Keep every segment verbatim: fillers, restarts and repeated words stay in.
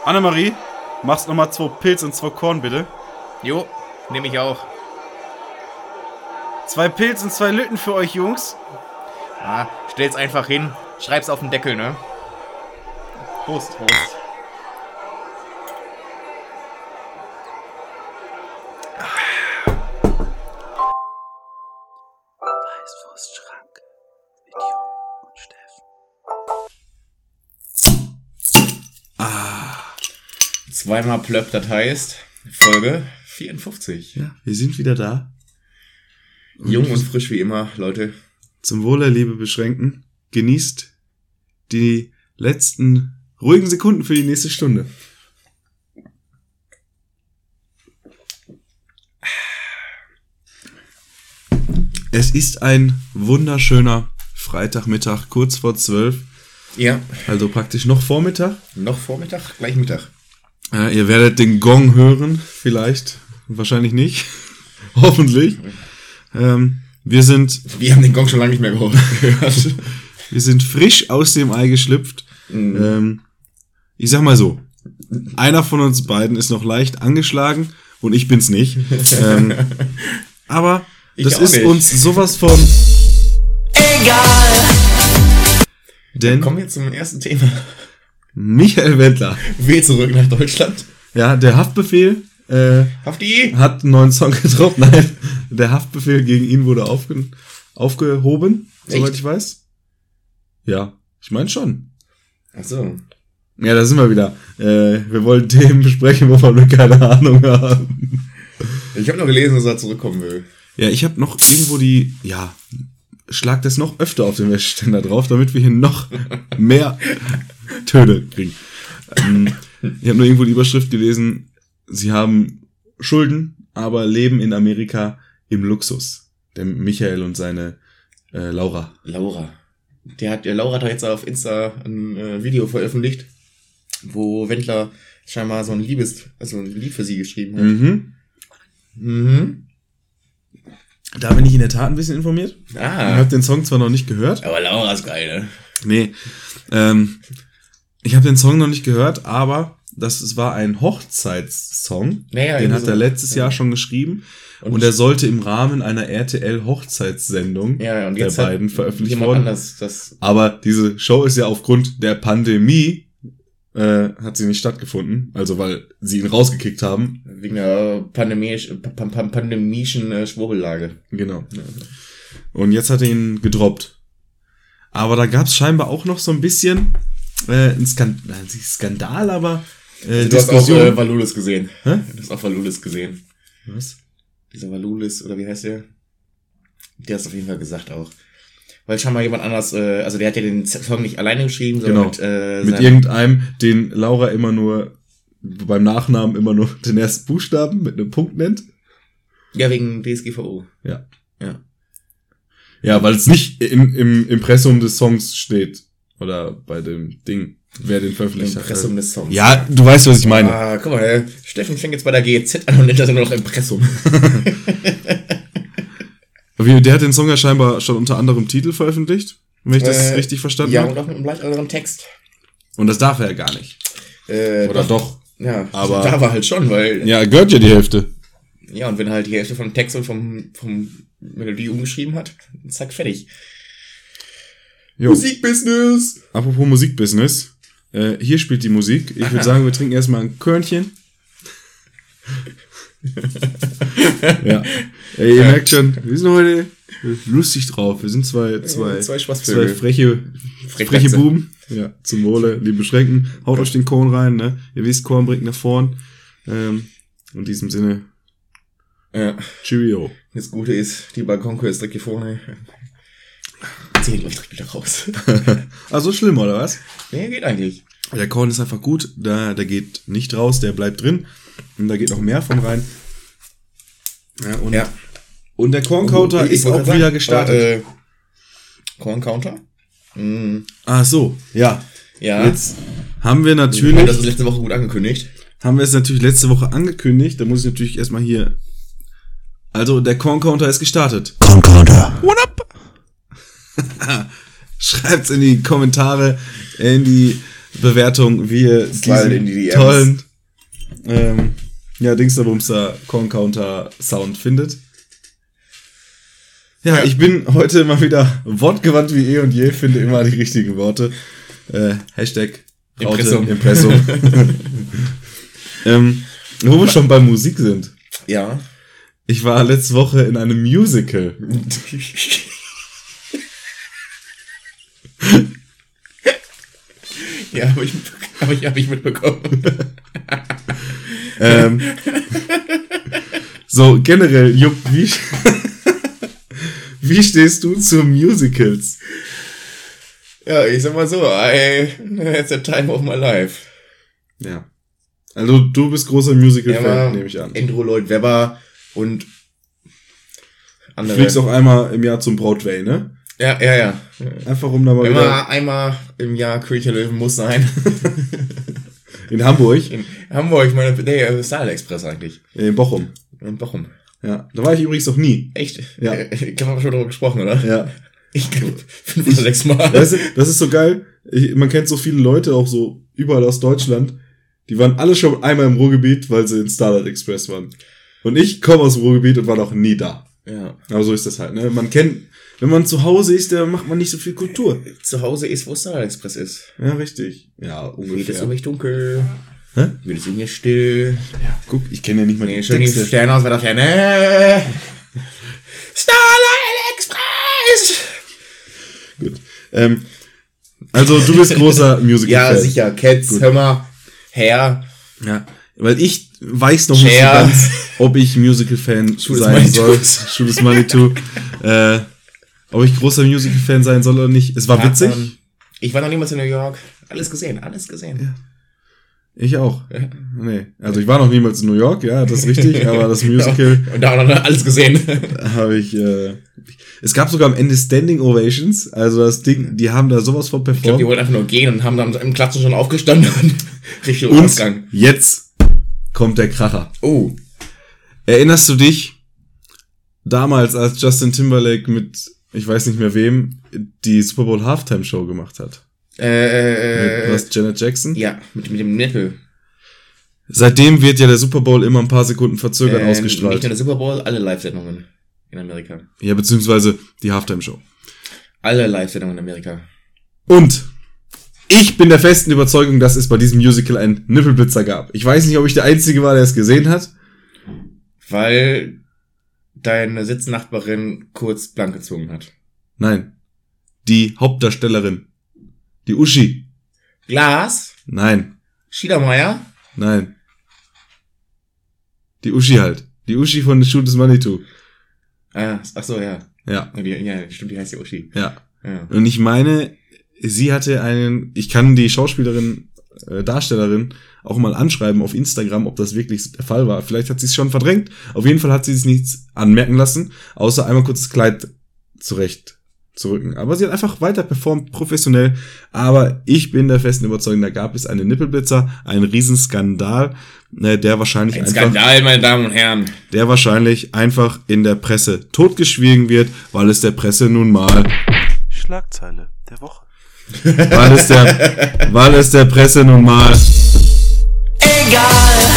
Annemarie, machst nochmal zwei Pilz und zwei Korn, bitte. Jo, nehme ich auch. Zwei Pilz und zwei Lütten für euch, Jungs. Ah, stell's einfach hin, schreib's auf den Deckel, ne? Prost. Prost. Weißwurstschrank mit Jung und Steffen. Ah. Zweimal Plöpp, das heißt Folge vierundfünfzig. Ja, wir sind wieder da. Und Jung und frisch wie immer, Leute. Zum Wohle, liebe Beschränkten. Genießt die letzten ruhigen Sekunden für die nächste Stunde. Es ist ein wunderschöner Freitagmittag, kurz vor zwölf. Ja. Also praktisch noch Vormittag. Noch Vormittag, gleich Mittag. Äh, ihr werdet den Gong hören, vielleicht, wahrscheinlich nicht. Hoffentlich. Ähm, wir sind... Wir haben den Gong schon lange nicht mehr gehört. Wir sind frisch aus dem Ei geschlüpft. Mhm. Ähm, ich sag mal so, einer von uns beiden ist noch leicht angeschlagen und ich bin's nicht. ähm, aber Ich das auch ist nicht. uns sowas von... Egal! Denn Kommen wir zum ersten Thema. Michael Wendler, Will zurück nach Deutschland. ja, der Haftbefehl äh, Hafti! hat einen neuen Song gedroppt. Nein, der Haftbefehl gegen ihn wurde aufge aufgehoben, soweit Echt? ich weiß. Ja, ich meine schon. Ach so. Ja, da sind wir wieder. Äh, wir wollen Themen besprechen, wovon wir keine Ahnung haben. Ich habe noch gelesen, dass er zurückkommen will. Ja, ich habe noch irgendwo die, ja, schlag das noch öfter auf den Wäscheständer drauf, damit wir hier noch mehr Töne kriegen. Ähm, ich habe nur irgendwo die Überschrift gelesen, sie haben Schulden, aber leben in Amerika im Luxus. Der Michael und seine äh, Laura. Laura. Der hat, der Laura hat doch jetzt auf Insta ein äh, Video veröffentlicht, wo Wendler scheinbar so ein Liebes, also ein Lied für sie geschrieben hat. Mhm. Mhm. Da bin ich in der Tat ein bisschen informiert. Ich Ah. habe den Song zwar noch nicht gehört. Aber Laura ist geil, ne? Nee. Ähm, ich habe den Song noch nicht gehört, aber das es war ein Hochzeitssong. Naja, den irgendwie hat so. er letztes Ja. Jahr schon geschrieben. Und, Und- er sollte im Rahmen einer R T L-Hochzeitssendung Ja, und der jetzt hat beiden veröffentlicht jemand worden. anders das. Aber diese Show ist ja aufgrund der Pandemie äh, hat sie nicht stattgefunden. Also weil sie ihn rausgekickt haben. Wegen der pandemisch, pa- pa- pandemischen äh, Schwurbellage. Genau. Und jetzt hat er ihn gedroppt. Aber da gab es scheinbar auch noch so ein bisschen äh, ein Skandal, nein, nicht Skandal, aber äh, Also du hast auch Diskussion. äh, Valulis gesehen. Hä? Du hast auch Valulis gesehen. Was? Dieser Valulis, oder wie heißt der? Der hat es auf jeden Fall gesagt auch. Weil scheinbar jemand anders, äh, also der hat ja den Song nicht alleine geschrieben, sondern Genau. mit, äh, Mit seinem- irgendeinem, den Laura immer nur beim Nachnamen immer nur den ersten Buchstaben mit einem Punkt nennt. Ja, wegen D S G V O. Ja. Ja. Ja, weil es nicht im, im Impressum des Songs steht. Oder bei dem Ding, wer den veröffentlicht Impressum hat. des Songs. Ja, du weißt, was ich meine. Ah, guck mal, äh, Steffen fängt jetzt bei der G E Z an und nennt das nur noch Impressum. Wie- Der hat den Song ja scheinbar schon unter anderem Titel veröffentlicht, wenn ich das Äh, richtig verstanden ja, habe. und auch mit einem leicht anderen Text. Und das darf er ja gar nicht. Äh, Oder doch. Ja, Aber- da war halt schon, weil, ja. Ja, gehört ja die Hälfte. und wenn halt die Hälfte vom Text und vom, vom Melodie umgeschrieben hat, zack, fertig. Jo. Musikbusiness! Apropos Musikbusiness. Äh, hier spielt die Musik. Ich Aha. würde sagen, wir trinken erstmal ein Körnchen. Ja. Ey, ihr merkt schon, wir sind heute lustig drauf. Wir sind zwei, zwei, Zwei zwei Spaßvögel. freche, Freche freche Katze. Buben. Ja, zum Wohle, liebe Beschränken. Haut euch den Korn rein, ne? Ihr wisst, Korn bringt nach vorn. Ähm, in diesem Sinne, Ja. Cheerio. Das Gute ist, die Balkontür ist direkt hier vorne. Zieh den, glaub ich, direkt wieder raus. Ah, so schlimm, oder was? Nee, geht eigentlich. Der Korn ist einfach gut. Da, der geht nicht raus, der bleibt drin. Und da geht noch mehr von rein. Ja, und, Ja. und der Korn-Counter Oh, ich ist wollte auch sagen, wieder gestartet. Aber, äh, Corn-Counter? Mhm. Ach so, ja. Ja. Jetzt haben wir Ich meine, natürlich, das ist letzte Woche gut angekündigt. haben wir es natürlich letzte Woche angekündigt. Da muss ich natürlich erstmal hier. Also, der Korn-Counter ist gestartet. Corn-Counter. What up? Schreibt's in die Kommentare, in die Bewertung, wie ihr Slide in die D Ms. tollen ähm, ja, Dingsterbumster Corn Counter Sound findet. Ja, Ja. ich bin heute mal wieder wortgewandt wie eh und je, finde immer die richtigen Worte. Äh, Hashtag Raute, Impressum. Impressum. ähm, wo wir schon bei Musik sind. Ja. Ich war letzte Woche in einem Musical. Ja, habe ich, hab ich, hab ich mitbekommen. ähm, so, generell, Jupp, wie, wie stehst du zu Musicals? Ja, ich sag mal so, I, it's the time of my life. Ja. Also, du bist großer Musical-Fan, nehme ich an. Andrew Lloyd Webber und Du andere. fliegst auch einmal im Jahr zum Broadway, ne? Ja, ja, ja. Einfach um da mal wieder Immer einmal im Jahr König der Löwen muss sein. in Hamburg, In Hamburg, meine, nee, äh, Starlight Express eigentlich. in Bochum. In Bochum. Ja, da war ich übrigens noch nie. Echt? Ja. Äh, Ich glaube, wir schon darüber gesprochen, oder? Ja. Ich glaube, fünf oder sechs Mal. Das ist, das ist so geil. Ich, man kennt so viele Leute, auch so überall aus Deutschland, die waren alle schon einmal im Ruhrgebiet, weil sie in Starlight Express waren. Und ich komme aus dem Ruhrgebiet und war noch nie da. Ja. Aber so ist das halt, ne? Man kennt, wenn man zu Hause ist, dann macht man nicht so viel Kultur. Zu Hause ist, wo Starlight Express ist. Ja, richtig. Ja, Wird es ungefähr. um mich dunkel? Hä? Wird es um mich still? Guck, ich kenne ja nicht mal Nee, die schön die Texte. Sterne aus weiter Ferne. Starlight Express! Gut. Ähm, also, du bist großer Musical-Fan. Ja, sicher. Cats, Gut. hör mal. Herr. Ja, weil ich weiß noch nicht so Cher. ganz, ob ich Musical-Fan Shoot is sein money soll. too. Shoot is money too. äh, ob ich großer Musical-Fan sein soll oder nicht. Es war witzig. Ähm, Ich war noch niemals in New York. Alles gesehen, alles gesehen. Ich auch. Ja. Nee. Also ich war noch niemals in New York, ja, das ist richtig, aber das Musical Und da auch noch alles gesehen. habe ich, äh, es gab sogar am Ende Standing Ovations, also das Ding, die haben da sowas von Ich glaube, die performt. wollten einfach nur gehen und haben dann im Klatschen schon aufgestanden und Richtung Und Ausgang. jetzt kommt der Kracher. Oh. Erinnerst du dich damals, als Justin Timberlake mit, ich weiß nicht mehr wem, die Super Bowl Halftime Show gemacht hat? Äh, Mit was, Janet Jackson? ja, mit, mit dem Nippel. Seitdem wird ja der Super Bowl immer ein paar Sekunden verzögert Äh, Nicht ausgestrahlt. nur der Super Bowl, alle Live-Sendungen in Amerika. Ja, beziehungsweise die Halftime Show. Alle Live-Sendungen in Amerika. Und ich bin der festen Überzeugung, dass es bei diesem Musical einen Nippelblitzer gab. Ich weiß nicht, ob ich der Einzige war, der es gesehen hat. Weil deine Sitznachbarin kurz blank gezogen hat. Nein. Die Hauptdarstellerin. Die Uschi. Glas? Nein. Schiedermeier? Nein. Die Uschi halt. Die Uschi von The Shoot is Money Too. Ah, ach so, ja. Ja, Ja, die, ja, stimmt, die heißt ja Uschi. ja. Ja. Und ich meine, sie hatte einen, ich kann die Schauspielerin, äh, Darstellerin auch mal anschreiben auf Instagram, ob das wirklich der Fall war. Vielleicht hat sie es schon verdrängt. Auf jeden Fall hat sie sich nichts anmerken lassen, außer einmal kurz das Kleid zurecht zu rücken. Aber sie hat einfach weiter performt, professionell. Aber ich bin der festen Überzeugung, da gab es einen Nippelblitzer, einen Riesenskandal, äh, der wahrscheinlich Ein einfach, Skandal, meine Damen und Herren. der wahrscheinlich einfach in der Presse totgeschwiegen wird, weil es der Presse nun mal Schlagzeile der Woche. weil es der, weil es der Presse nun mal Egal.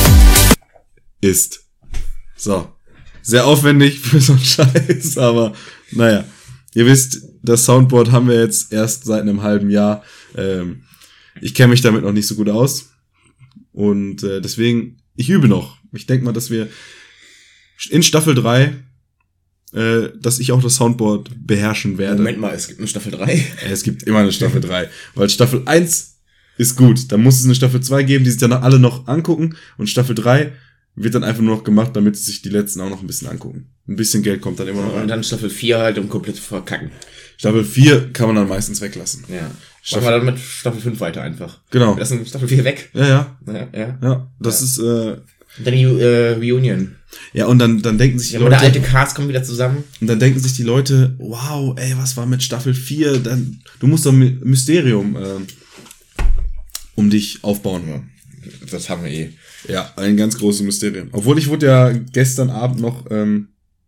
ist. So. Sehr aufwendig für so einen Scheiß, aber naja. Ihr wisst, das Soundboard haben wir jetzt erst seit einem halben Jahr. Ähm, ich kenne mich damit noch nicht so gut aus. Und äh, deswegen, ich übe noch. Ich denke mal, dass wir in Staffel drei, äh, dass ich auch das Soundboard beherrschen werde. Moment mal, es gibt eine Staffel drei. Es gibt immer eine Staffel drei, weil Staffel eins ist gut. Dann muss es eine Staffel zwei geben, die sich dann alle noch angucken. Und Staffel drei wird dann einfach nur noch gemacht, damit sie sich die letzten auch noch ein bisschen angucken. Ein bisschen Geld kommt dann immer noch Und rein. dann Staffel vier halt, um komplett zu verkacken. Staffel vier kann man dann meistens weglassen. Ja. Staffel- Machen wir dann mit Staffel fünf weiter einfach. Genau. Wir lassen Staffel vier weg. Ja, ja, Ja, ja. ja. Das Ja. ist, äh, Und dann die äh, Reunion. ja, und dann, dann denken sich die Ja, der alte Leute, Cast kommt wieder zusammen. und dann denken sich die Leute, wow, ey, was war mit Staffel vier? Dann, du musst doch ein Mysterium, äh, um dich aufbauen. Ja. Das haben wir eh. Ja, ein ganz großes Mysterium. Obwohl ich wurde ja gestern Abend noch, ähm,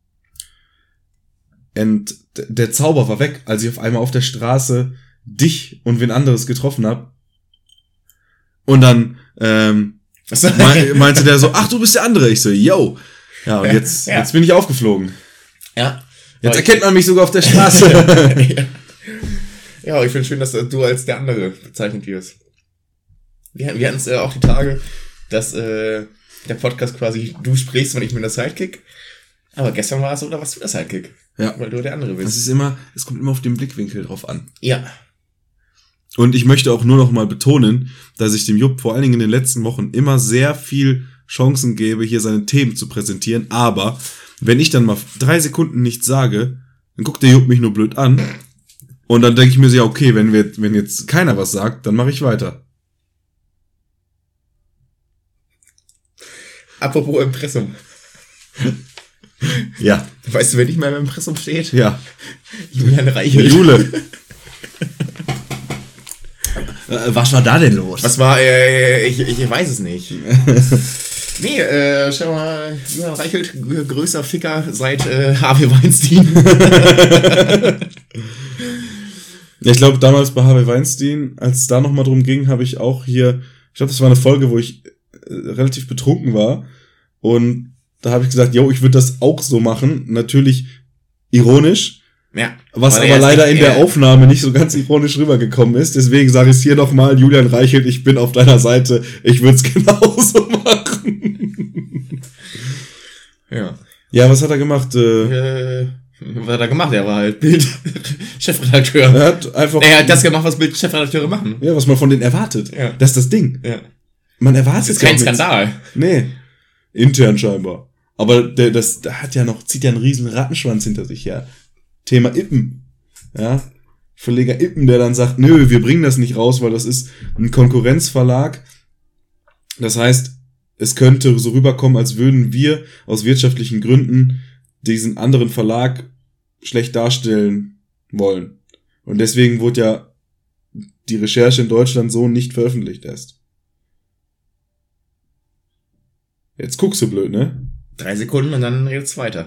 ent, der Zauber war weg, als ich auf einmal auf der Straße dich und wen anderes getroffen habe. Und dann ähm, me- meinte der so, ach, du bist der andere. Ich so, yo. Ja, und jetzt, Ja. jetzt bin ich aufgeflogen. Ja. Jetzt erkennt man mich sogar auf der Straße. ja. ja, ich finde schön, dass du als der andere bezeichnet wirst. Wir, wir hatten es äh, auch die Tage, dass äh, der Podcast quasi du sprichst, wenn ich bin der Sidekick. Aber gestern war es so, da warst du der Sidekick. Ja. Weil du der andere Es bist. ist immer, es kommt immer auf den Blickwinkel drauf an. Ja. Und ich möchte auch nur noch mal betonen, dass ich dem Jupp vor allen Dingen in den letzten Wochen immer sehr viel Chancen gebe, hier seine Themen zu präsentieren. Aber wenn ich dann mal drei Sekunden nichts sage, dann guckt der Jupp mich nur blöd an. Und dann denke ich mir so, ja, okay, wenn wir, wenn jetzt keiner was sagt, dann mache ich weiter. Apropos Impressum. Ja, Weißt du, wer nicht mehr im Impressum steht? ja. Julian Reichelt. Jule. Äh, was war da denn los? Was war, äh, ich, ich weiß es nicht. Nee, äh, schau mal, Julian Reichelt, g- größter Ficker seit äh, Harvey Weinstein. Ja, ich glaube, damals bei Harvey Weinstein, als es da nochmal drum ging, habe ich auch hier, ich glaube, das war eine Folge, wo ich äh, relativ betrunken war. Und da habe ich gesagt, yo, ich würde das auch so machen. Natürlich ironisch, Ja. was War aber der leider erste- in der äh, Aufnahme nicht so ganz ironisch rübergekommen ist. Deswegen sage ich es hier nochmal, Julian Reichelt, ich bin auf deiner Seite. Ich würde es genauso machen. Ja. Ja, was hat er gemacht? Äh, Äh, was hat er gemacht? Er war halt Bild-Chefredakteur. er hat einfach... Er hat das gemacht, was Bild-Chefredakteure machen. Ja, was man von denen erwartet. Ja. Das ist das Ding. Ja. Man erwartet Das ist ja kein nichts. Skandal. Nee. Intern scheinbar. Aber der, das, der hat ja noch, zieht ja einen riesen Rattenschwanz hinter sich her. Thema Ippen. Ja. Verleger Ippen, der dann sagt, nö, wir bringen das nicht raus, weil das ist ein Konkurrenzverlag. Das heißt, es könnte so rüberkommen, als würden wir aus wirtschaftlichen Gründen diesen anderen Verlag schlecht darstellen wollen. Und deswegen wurde ja die Recherche in Deutschland so nicht veröffentlicht erst. Jetzt guckst du blöd, ne? Drei Sekunden und dann redet's weiter.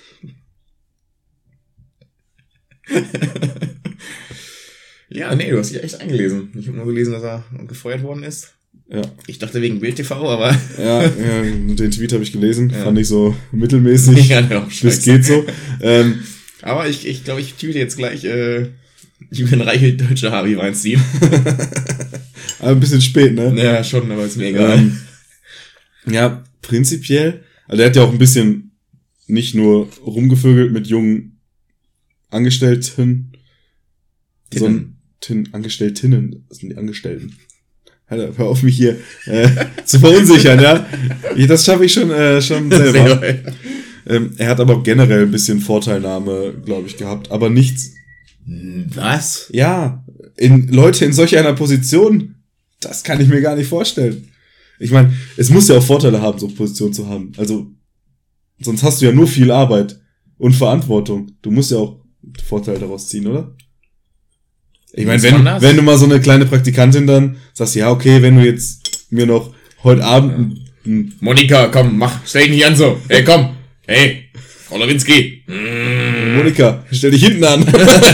Ja, nee, du hast dich echt eingelesen. Ich habe nur gelesen, dass er gefeuert worden ist. Ja. Ich dachte wegen Bild T V, aber Ja, ja, den Tweet habe ich gelesen, Ja. fand ich so mittelmäßig. ja, genau, Das scheiße. geht so. Ähm, Aber ich ich, glaube, ich tweete jetzt gleich äh, Julian Reichelt, deutscher Harvey Weinstein. aber ein bisschen spät, ne? Ja, schon, aber ist mir egal. Ähm, ja, prinzipiell, also er hat ja auch ein bisschen nicht nur rumgevögelt mit jungen Angestellten, sondern Tin, Angestelltinnen, das sind die Angestellten. Alter, hör auf mich hier äh, zu verunsichern, ja. Ich- Das schaffe ich schon, äh, schon selber. Sehr geil. Ähm, er hat aber generell ein bisschen Vorteilnahme, glaube ich, gehabt, aber nichts. Was? Ja, in Leute in solch einer Position, das kann ich mir gar nicht vorstellen. Ich meine, es muss ja auch Vorteile haben, so eine Position zu haben. Also, sonst hast du ja nur viel Arbeit und Verantwortung. Du musst ja auch Vorteile daraus ziehen, oder? Ich meine, Was wenn, war das? wenn du mal so eine kleine Praktikantin dann sagst, ja, okay, wenn du jetzt mir noch heute Abend ein, ein Monika, komm, mach, stell dich nicht an so. Hey, komm. Hey, Frau Lewinsky. Mm. Monika, stell dich hinten an.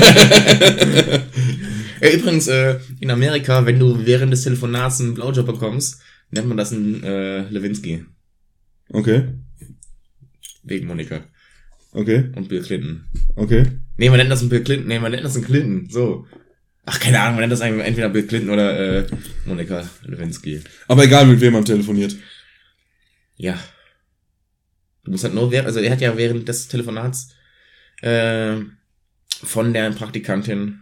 Ja, übrigens, äh, in Amerika, wenn du während des Telefonats einen Blowjob bekommst, nennt man das ein äh, Lewinsky. Okay, Wegen Monika. okay, Und Bill Clinton. okay. Nee, man nennt das ein Bill Clinton. Nee, man nennt das ein Clinton. So. Ach, keine Ahnung, man nennt das eigentlich entweder Bill Clinton oder äh, Monika Lewinsky. Aber egal, mit wem man telefoniert. Ja. Du musst halt nur während, also er hat ja während des Telefonats äh, von der Praktikantin,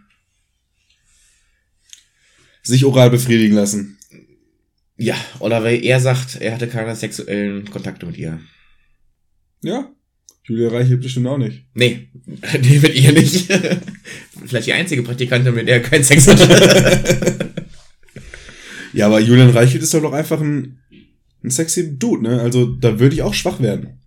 Sich oral befriedigen lassen. ja, oder weil er sagt, er hatte keine sexuellen Kontakte mit ihr. Ja. Julia Reichelt bestimmt auch nicht. Nee, die mit ihr nicht. Vielleicht die einzige Praktikantin, mit der er keinen Sex hatte. Ja, aber Julian Reichelt ist doch doch einfach ein, ein sexy Dude, ne? Also, da würde ich auch schwach werden.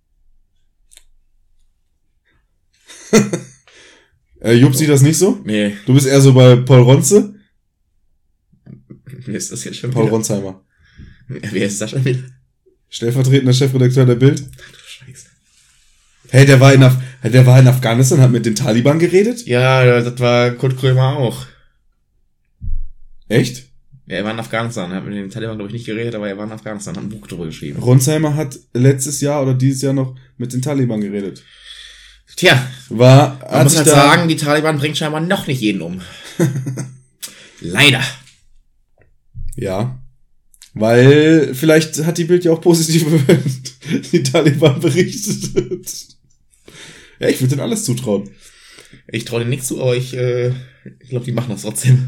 äh, Jupp sieht das nicht so? Nee, Du bist eher so bei Paul Ronze? wer ist das jetzt schon Paul wieder? Ronsheimer. Wer ist das schon wieder? Stellvertretender Chefredakteur der Bild. Scheiße. Hey, der war in, Af der war in Afghanistan, hat mit den Taliban geredet? Ja, das war Kurt Krömer auch. Echt? Ja, er war in Afghanistan. Er hat mit den Taliban, glaube ich, nicht geredet, aber er war in Afghanistan, hat ein Buch drüber geschrieben. Ronsheimer hat letztes Jahr oder dieses Jahr noch mit den Taliban geredet. Tja, War, man muss halt sagen, die Taliban bringen scheinbar noch nicht jeden um. Leider. Ja. Weil vielleicht hat die Bild ja auch positiv über die Taliban berichtet. Ja, ich würde denen alles zutrauen. Ich traue denen nichts zu, aber ich, äh, ich glaube, die machen das trotzdem.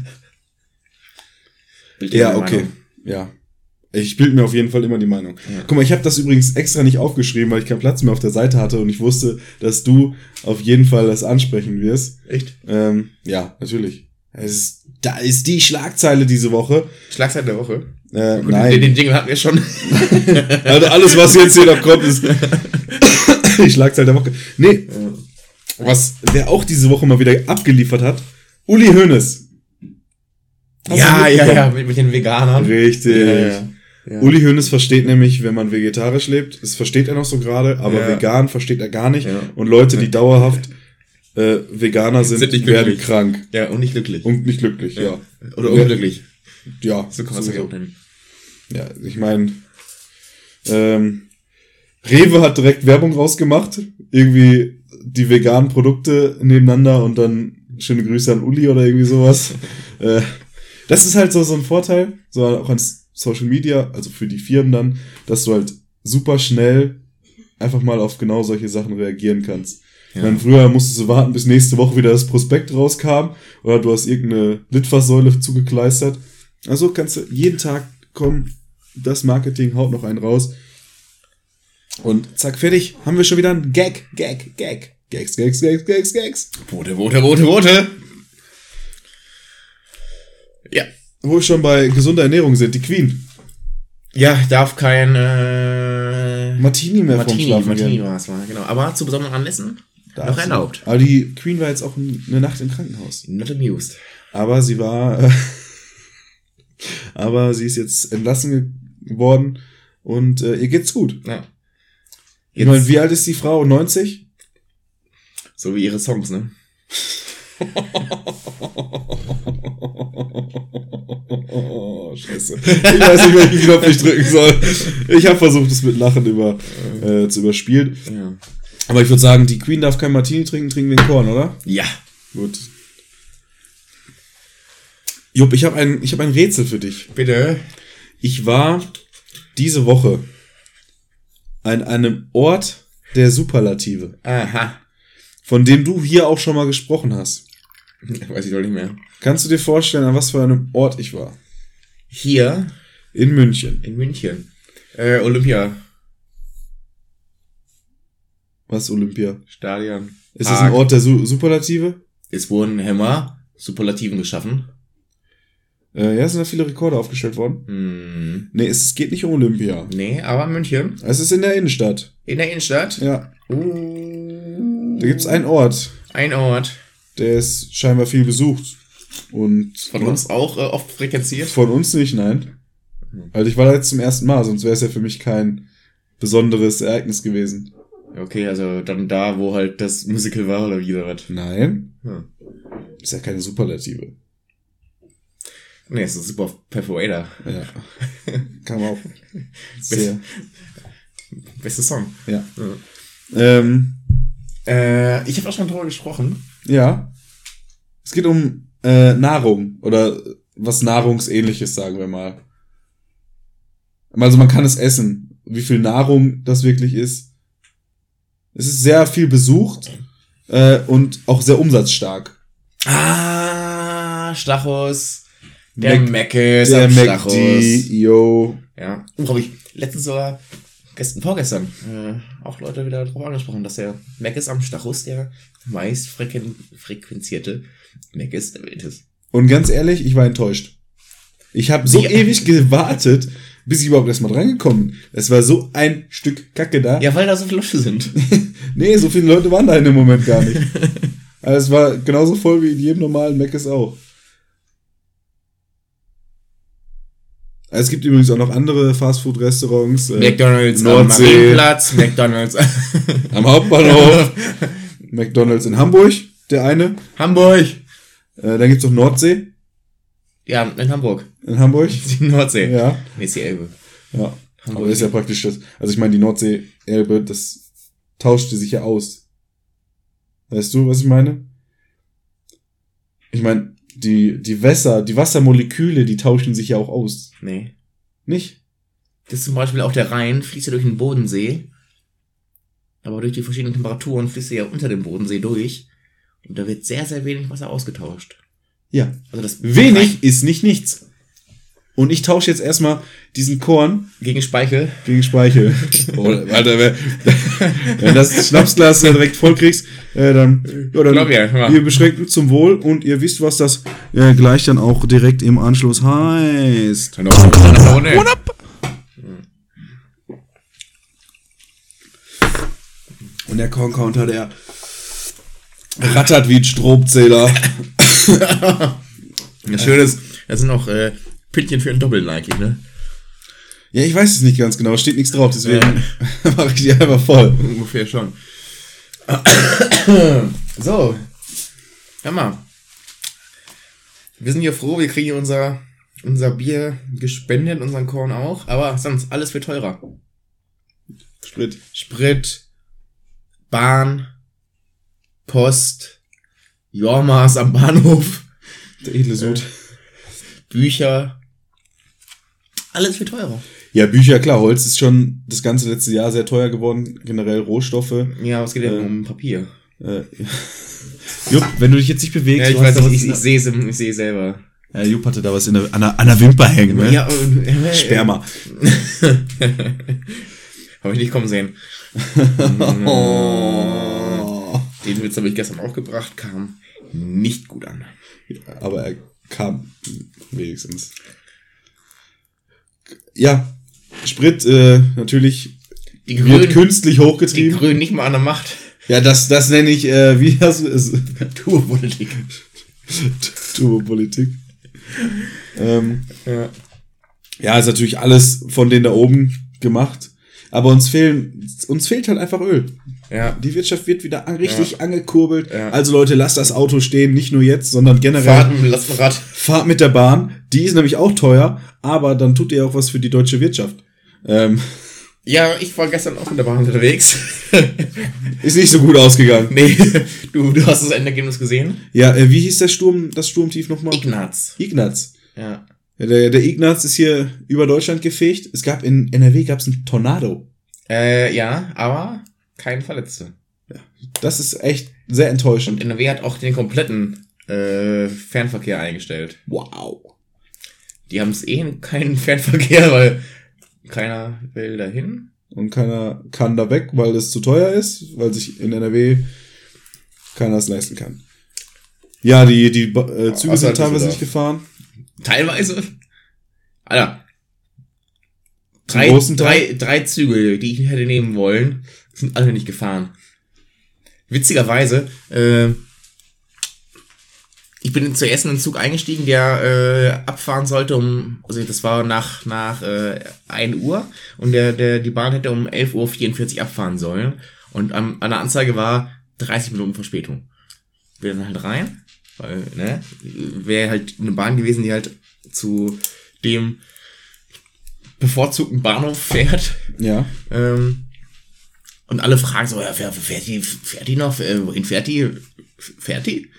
Bild Ja, meine okay. Meinung. Ja. Ich bilde mir auf jeden Fall immer die Meinung. Ja. Guck mal, ich habe das übrigens extra nicht aufgeschrieben, weil ich keinen Platz mehr auf der Seite hatte und ich wusste, dass du auf jeden Fall das ansprechen wirst. Echt? Ähm, ja, natürlich. Es ist, da ist die Schlagzeile diese Woche. Schlagzeit der Woche. Äh, Gut, nein. Den, den Jingle hatten wir schon. Also alles, was jetzt hier noch kommt, ist die Schlagzeile der Woche. Nee, was, wer auch diese Woche mal wieder abgeliefert hat, Uli Hoeneß. Hast Ja, du ja, mitbekommen? ja, mit, mit den Veganern. Richtig. Ja, ja. Ja. Uli Hoeneß versteht nämlich, wenn man vegetarisch lebt, das versteht er noch so gerade, aber Ja. vegan versteht er gar nicht. Ja. Und Leute, die dauerhaft äh, Veganer sind, Sind nicht werden glücklich. krank Ja, und nicht glücklich. und nicht glücklich. Ja, Oder Ja. unglücklich. ja, So kann man es sowieso. auch nennen. Ja, ich meine, ähm, Rewe hat direkt Werbung rausgemacht, irgendwie die veganen Produkte nebeneinander und dann schöne Grüße an Uli oder irgendwie sowas. äh, das ist halt so so ein Vorteil, so auch an Social Media, also für die Firmen dann, dass du halt super schnell einfach mal auf genau solche Sachen reagieren kannst. Ja. Ich meine, früher musstest du warten, bis nächste Woche wieder das Prospekt rauskam oder du hast irgendeine Litfaßsäule zugekleistert. Also kannst du jeden Tag kommen, das Marketing haut noch einen raus. Und zack, fertig, haben wir schon wieder einen Gag, Gag, Gag. Gags, Gags, Gags, Gags, Gags. Bote, Bote, Bote, Bote. Ja. Wo wir schon bei gesunder Ernährung sind, die Queen. Ja, darf kein äh, Martini mehr vom Martini, Schlafen Martini gehen. war es mal, genau. Aber zu besonderen Anlässen Darf noch sie. erlaubt. Aber die Queen war jetzt auch eine Nacht im Krankenhaus. Not amused. Aber sie war, äh, aber sie ist jetzt entlassen geworden und äh, ihr geht's gut. Ja. Ich meine, wie alt ist die Frau? neunzig? So wie ihre Songs, ne? Oh, scheiße. Ich weiß nicht, welchen Knopf ich drücken soll. Ich habe versucht, es mit Lachen über, äh, zu überspielen. Ja. Aber ich würde sagen, die Queen darf kein Martini trinken, trinken wir einen Korn, oder? Ja. Gut. Jupp, ich habe ein, ich hab ein Rätsel für dich. Bitte. Ich war diese Woche an einem Ort der Superlative, Aha. von dem du hier auch schon mal gesprochen hast. Weiß ich doch nicht mehr. Kannst du dir vorstellen, an was für einem Ort ich war? Hier In München. in München. Äh, Olympia. Was Olympia? Stadion. Ist das ein Ort der Su- Superlative? Es wurden Hämmer, Superlativen geschaffen. Äh, ja, sind da viele Rekorde aufgestellt worden? Hm. Nee, es geht nicht um Olympia. Nee, aber München. Es ist in der Innenstadt. In der Innenstadt. Ja. Uh, Da gibt's einen Ort, ein Ort. der ist scheinbar viel besucht. Und Von uns auch äh, oft frequenziert. Von uns nicht, nein. Also ich war da jetzt zum ersten Mal, sonst wäre es ja für mich kein besonderes Ereignis gewesen. Okay, also dann da, wo halt das Musical war oder wie oder was? Nein. Hm. Ist ja keine Superlative. Nee, es ist super Perforator. Ja. Kann man auch. Sehr. Bester Song. Ja. Ja. Ähm, Äh, ich habe auch schon drüber gesprochen. ja. Es geht um äh, Nahrung oder was Nahrungsähnliches, sagen wir mal. Also man kann es essen. Wie viel Nahrung das wirklich ist. Es ist sehr viel besucht äh, und auch sehr umsatzstark. Ah, Stachus. Der Mac- Meckes Der am McD, Stachus. yo. Ja. Uh, habe ich letztens sogar, gestern, vorgestern, äh, auch Leute wieder drauf angesprochen, dass der Meckes am Stachus der meist frequen, frequenzierte Meckes der Welt ist. Und ganz ehrlich, ich war enttäuscht. Ich habe so Wie- ewig gewartet, bis ich überhaupt erstmal drangekommen bin. Es war so ein Stück Kacke da. Ja, weil da so viele Leute sind. Nee, so viele Leute waren da in dem Moment gar nicht. Also es war genauso voll wie in jedem normalen Mc's auch. Also es gibt übrigens auch noch andere Fastfood-Restaurants. Äh, McDonald's am Nordsee, Marienplatz, McDonald's am Hauptbahnhof, McDonald's in Hamburg, der eine. Hamburg. Äh, dann gibt's noch Nordsee. Ja, in Hamburg. In Hamburg? Die Nordsee. Ja. Nee, ist die Elbe. Ja. Hamburg. Aber ist ja praktisch das. Also ich meine, die Nordsee, Elbe, das tauschte sich ja aus. Weißt du, was ich meine? Ich meine, die, die Wässer, die Wassermoleküle, die tauschen sich ja auch aus. Nee. Nicht? Das ist zum Beispiel auch der Rhein, fließt ja durch den Bodensee. Aber durch die verschiedenen Temperaturen fließt er ja unter dem Bodensee durch. Und da wird sehr, sehr wenig Wasser ausgetauscht. Ja. Also das Wenig ist nicht nichts. Und ich tausche jetzt erstmal diesen Korn gegen Speichel. gegen Speichel. Oh, Alter, wenn, wenn das Schnapsglas da direkt voll kriegst, äh, dann, ja, dann Glaub ja, ja. ihr beschränkt uns zum Wohl und ihr wisst, was das äh, gleich dann auch direkt im Anschluss heißt. One up! Und der Korn-Counter, der rattert wie ein Stromzähler. Das Schöne ist, das sind auch äh, Pünktchen für ein Doppel-Nike, ne? Ja, ich weiß es nicht ganz genau, steht nichts drauf, deswegen äh. mache ich die einfach voll. Ungefähr schon. So. Hör mal. Wir sind hier froh, wir kriegen unser, unser Bier gespendet, unseren Korn auch, aber sonst alles wird teurer. Sprit. Sprit, Bahn, Post, Jormas am Bahnhof, Der edle Sud. Bücher, alles wird teurer. Ja, Bücher, klar, Holz ist schon das ganze letzte Jahr sehr teuer geworden, generell Rohstoffe. Ja, was geht denn Äh, um Papier? Äh, Jupp, wenn du dich jetzt nicht bewegst, Ja, ich du hast weiß da nicht, was ich, ich in sehe es, ich sehe selber. der, ja, Jupp hatte da was in der, an, der, an der Wimper hängen, ne? Ja, äh, Sperma. Habe ich nicht kommen sehen. Oh. Den Witz habe ich gestern auch gebracht, kam nicht gut an. Aber er kam wenigstens. Ja, Sprit äh, natürlich Die wird Grünen, künstlich die hochgetrieben. Grünen nicht mal an der Macht. Ja, das, das nenne ich, äh, wie hast du es? Turbopolitik. Turbopolitik. ähm, Ja. ja, ist natürlich alles von denen da oben gemacht. Aber uns fehlen, uns fehlt halt einfach Öl. Ja. Die Wirtschaft wird wieder an, richtig Ja. angekurbelt. Ja. Also Leute, lasst das Auto stehen, nicht nur jetzt, sondern generell. Fahrt mit dem Lastenrad. Fahrt mit der Bahn. Die ist nämlich auch teuer, aber dann tut ihr auch was für die deutsche Wirtschaft. Ähm, Ja, ich war gestern auch mit der Bahn unterwegs. ist nicht so gut ausgegangen. Nee, du, du hast das Endergebnis gesehen? Ja, äh, wie hieß der Sturm, das Sturmtief nochmal? Ignaz. Ignaz. Ja. Ja, der, der Ignaz ist hier über Deutschland gefegt. Es gab in N R W gab's einen Tornado. Äh, ja, aber kein Verletzte. Das ist echt sehr enttäuschend. N R W hat auch den kompletten äh, Fernverkehr eingestellt. Wow. Die haben es eh keinen Fernverkehr, weil keiner will dahin. Und keiner kann da weg, weil es zu teuer ist, weil sich in N R W keiner es leisten kann. Ja, die, die äh, Züge Außer sind teilweise Düsseldorf. nicht gefahren. Teilweise. Alter. Zum Drei, großen Teil? drei, drei Züge, die ich hätte nehmen wollen, sind alle nicht gefahren. Witzigerweise, äh, ich bin zuerst in einen Zug eingestiegen, der äh, abfahren sollte um, also das war nach nach äh, ein Uhr und der der die Bahn hätte um elf Uhr vierundvierzig abfahren sollen und am, an der Anzeige war dreißig Minuten Verspätung. Wir dann halt rein, weil ne wäre halt eine Bahn gewesen, die halt zu dem bevorzugten Bahnhof fährt. Ja. Ähm, und alle fragen so, ja, wer, fährt die, fährt die noch? Äh, Wohin fährt die? Fährt die?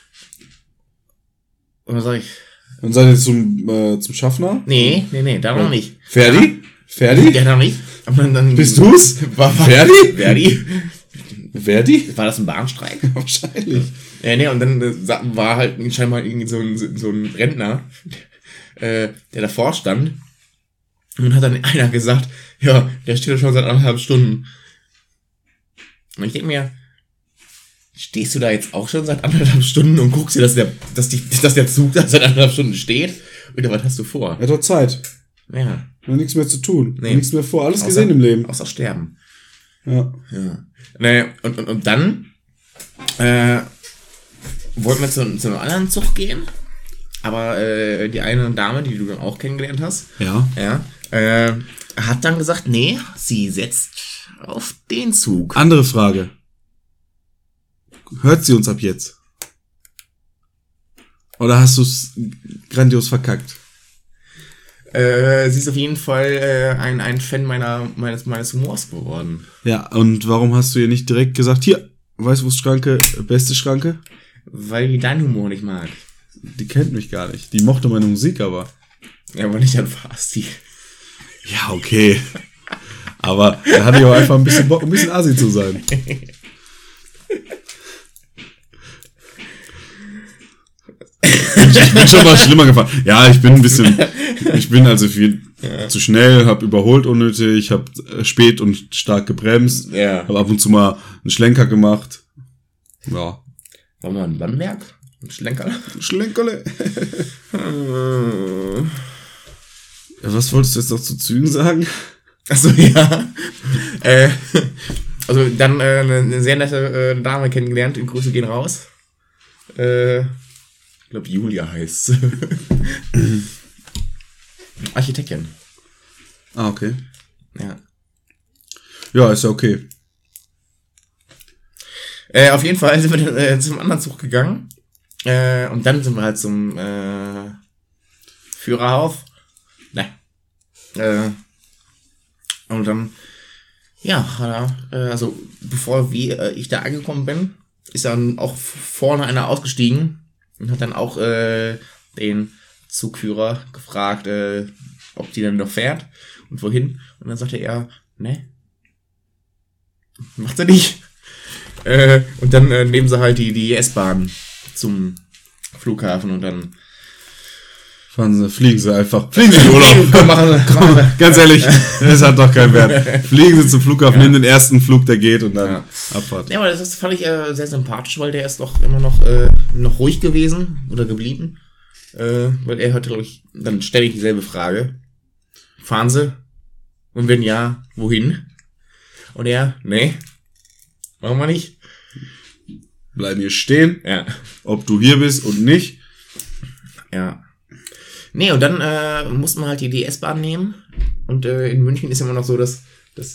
Und dann sag ich, Und seid ihr zum, äh, zum Schaffner? nee, nee, nee, da noch nicht. Ferdi? Ferdi? Ja, noch nicht. Aber dann, Bist du's? War, war, Ferdi? Verdi? Verdi? War das ein Bahnstreik? Wahrscheinlich. Ja, nee, und dann äh, sa- war halt scheinbar irgendwie so ein, so ein Rentner, äh, der davor stand. Und dann hat dann einer gesagt, ja, der steht schon seit anderthalb Stunden. Und ich denke mir, stehst du da jetzt auch schon seit anderthalb Stunden und guckst dir, dass der, dass die, dass der Zug da seit anderthalb Stunden steht? Oder was hast du vor? Er hat doch Zeit. Ja. Hat nichts mehr zu tun. Nee. Nichts mehr vor. Alles Außer- gesehen im Leben. Außer sterben. Ja. Ja. Nee, und, und, und dann äh, wollten wir zu, zu einem anderen Zug gehen. Aber äh, die eine Dame, die du dann auch kennengelernt hast, Ja. ja, äh, hat dann gesagt, nee, sie setzt auf den Zug. Andere Frage. Hört sie uns ab jetzt? Oder hast du es grandios verkackt? Äh, sie ist auf jeden Fall äh, ein, ein Fan meiner, meines, meines Humors geworden. Ja, und warum hast du ihr nicht direkt gesagt, hier, Weißwurstschranke, beste Schranke? Weil die deinen Humor nicht mag. Die kennt mich gar nicht. Die mochte meine Musik aber. Ja, aber nicht an Fasti. Ja, okay. Aber da hatte ich auch einfach ein bisschen Bock, ein bisschen Asi zu sein. Ich bin schon mal schlimmer gefahren. Ja, ich bin ein bisschen, ich bin also viel ja. zu schnell, hab überholt unnötig, hab spät und stark gebremst, ja. hab ab und zu mal einen Schlenker gemacht. Ja. War mal ein Bamberg? Ein Schlenker? Ein Schlenkerle. Ja, was wolltest du jetzt noch zu Zügen sagen? Achso, ja. äh, also dann äh, eine sehr nette äh, Dame kennengelernt, die Grüße gehen raus. Äh, ich glaube Julia heißt sie. Architektin. Ah, okay. Ja. Ja, ist ja okay. Äh, auf jeden Fall sind wir dann äh, zum anderen Zug gegangen. Äh, und dann sind wir halt zum äh, Führerhaus. Ne. Äh, und dann, ja, äh, also bevor wir, äh, ich da angekommen bin, ist dann auch vorne einer ausgestiegen und hat dann auch äh, den Zugführer gefragt, äh, ob die denn noch fährt und wohin. Und dann sagte er, ne, macht er nicht. Äh, und dann äh, nehmen sie halt die, die S-Bahn zum Flughafen und dann fahren sie, fliegen sie einfach. Fliegen sie in Urlaub. Komm, machen sie, komm. Ganz ehrlich, das hat doch keinen Wert. Fliegen sie zum Flughafen, Ja. nehmen den ersten Flug, der geht und dann Ja. Abfahrt. Ja, aber das ist, fand ich äh, sehr sympathisch, weil der ist doch immer noch, äh, noch ruhig gewesen oder geblieben. Äh, weil er hörte, glaube ich, dann ständig dieselbe Frage. Fahren sie? Und wenn ja, wohin? Und er, nee, machen wir nicht. Bleiben hier stehen, Ja. ob du hier bist und nicht. Ja. Nee, und dann äh, mussten wir halt die D S-Bahn nehmen. Und äh, in München ist immer noch so, dass dass,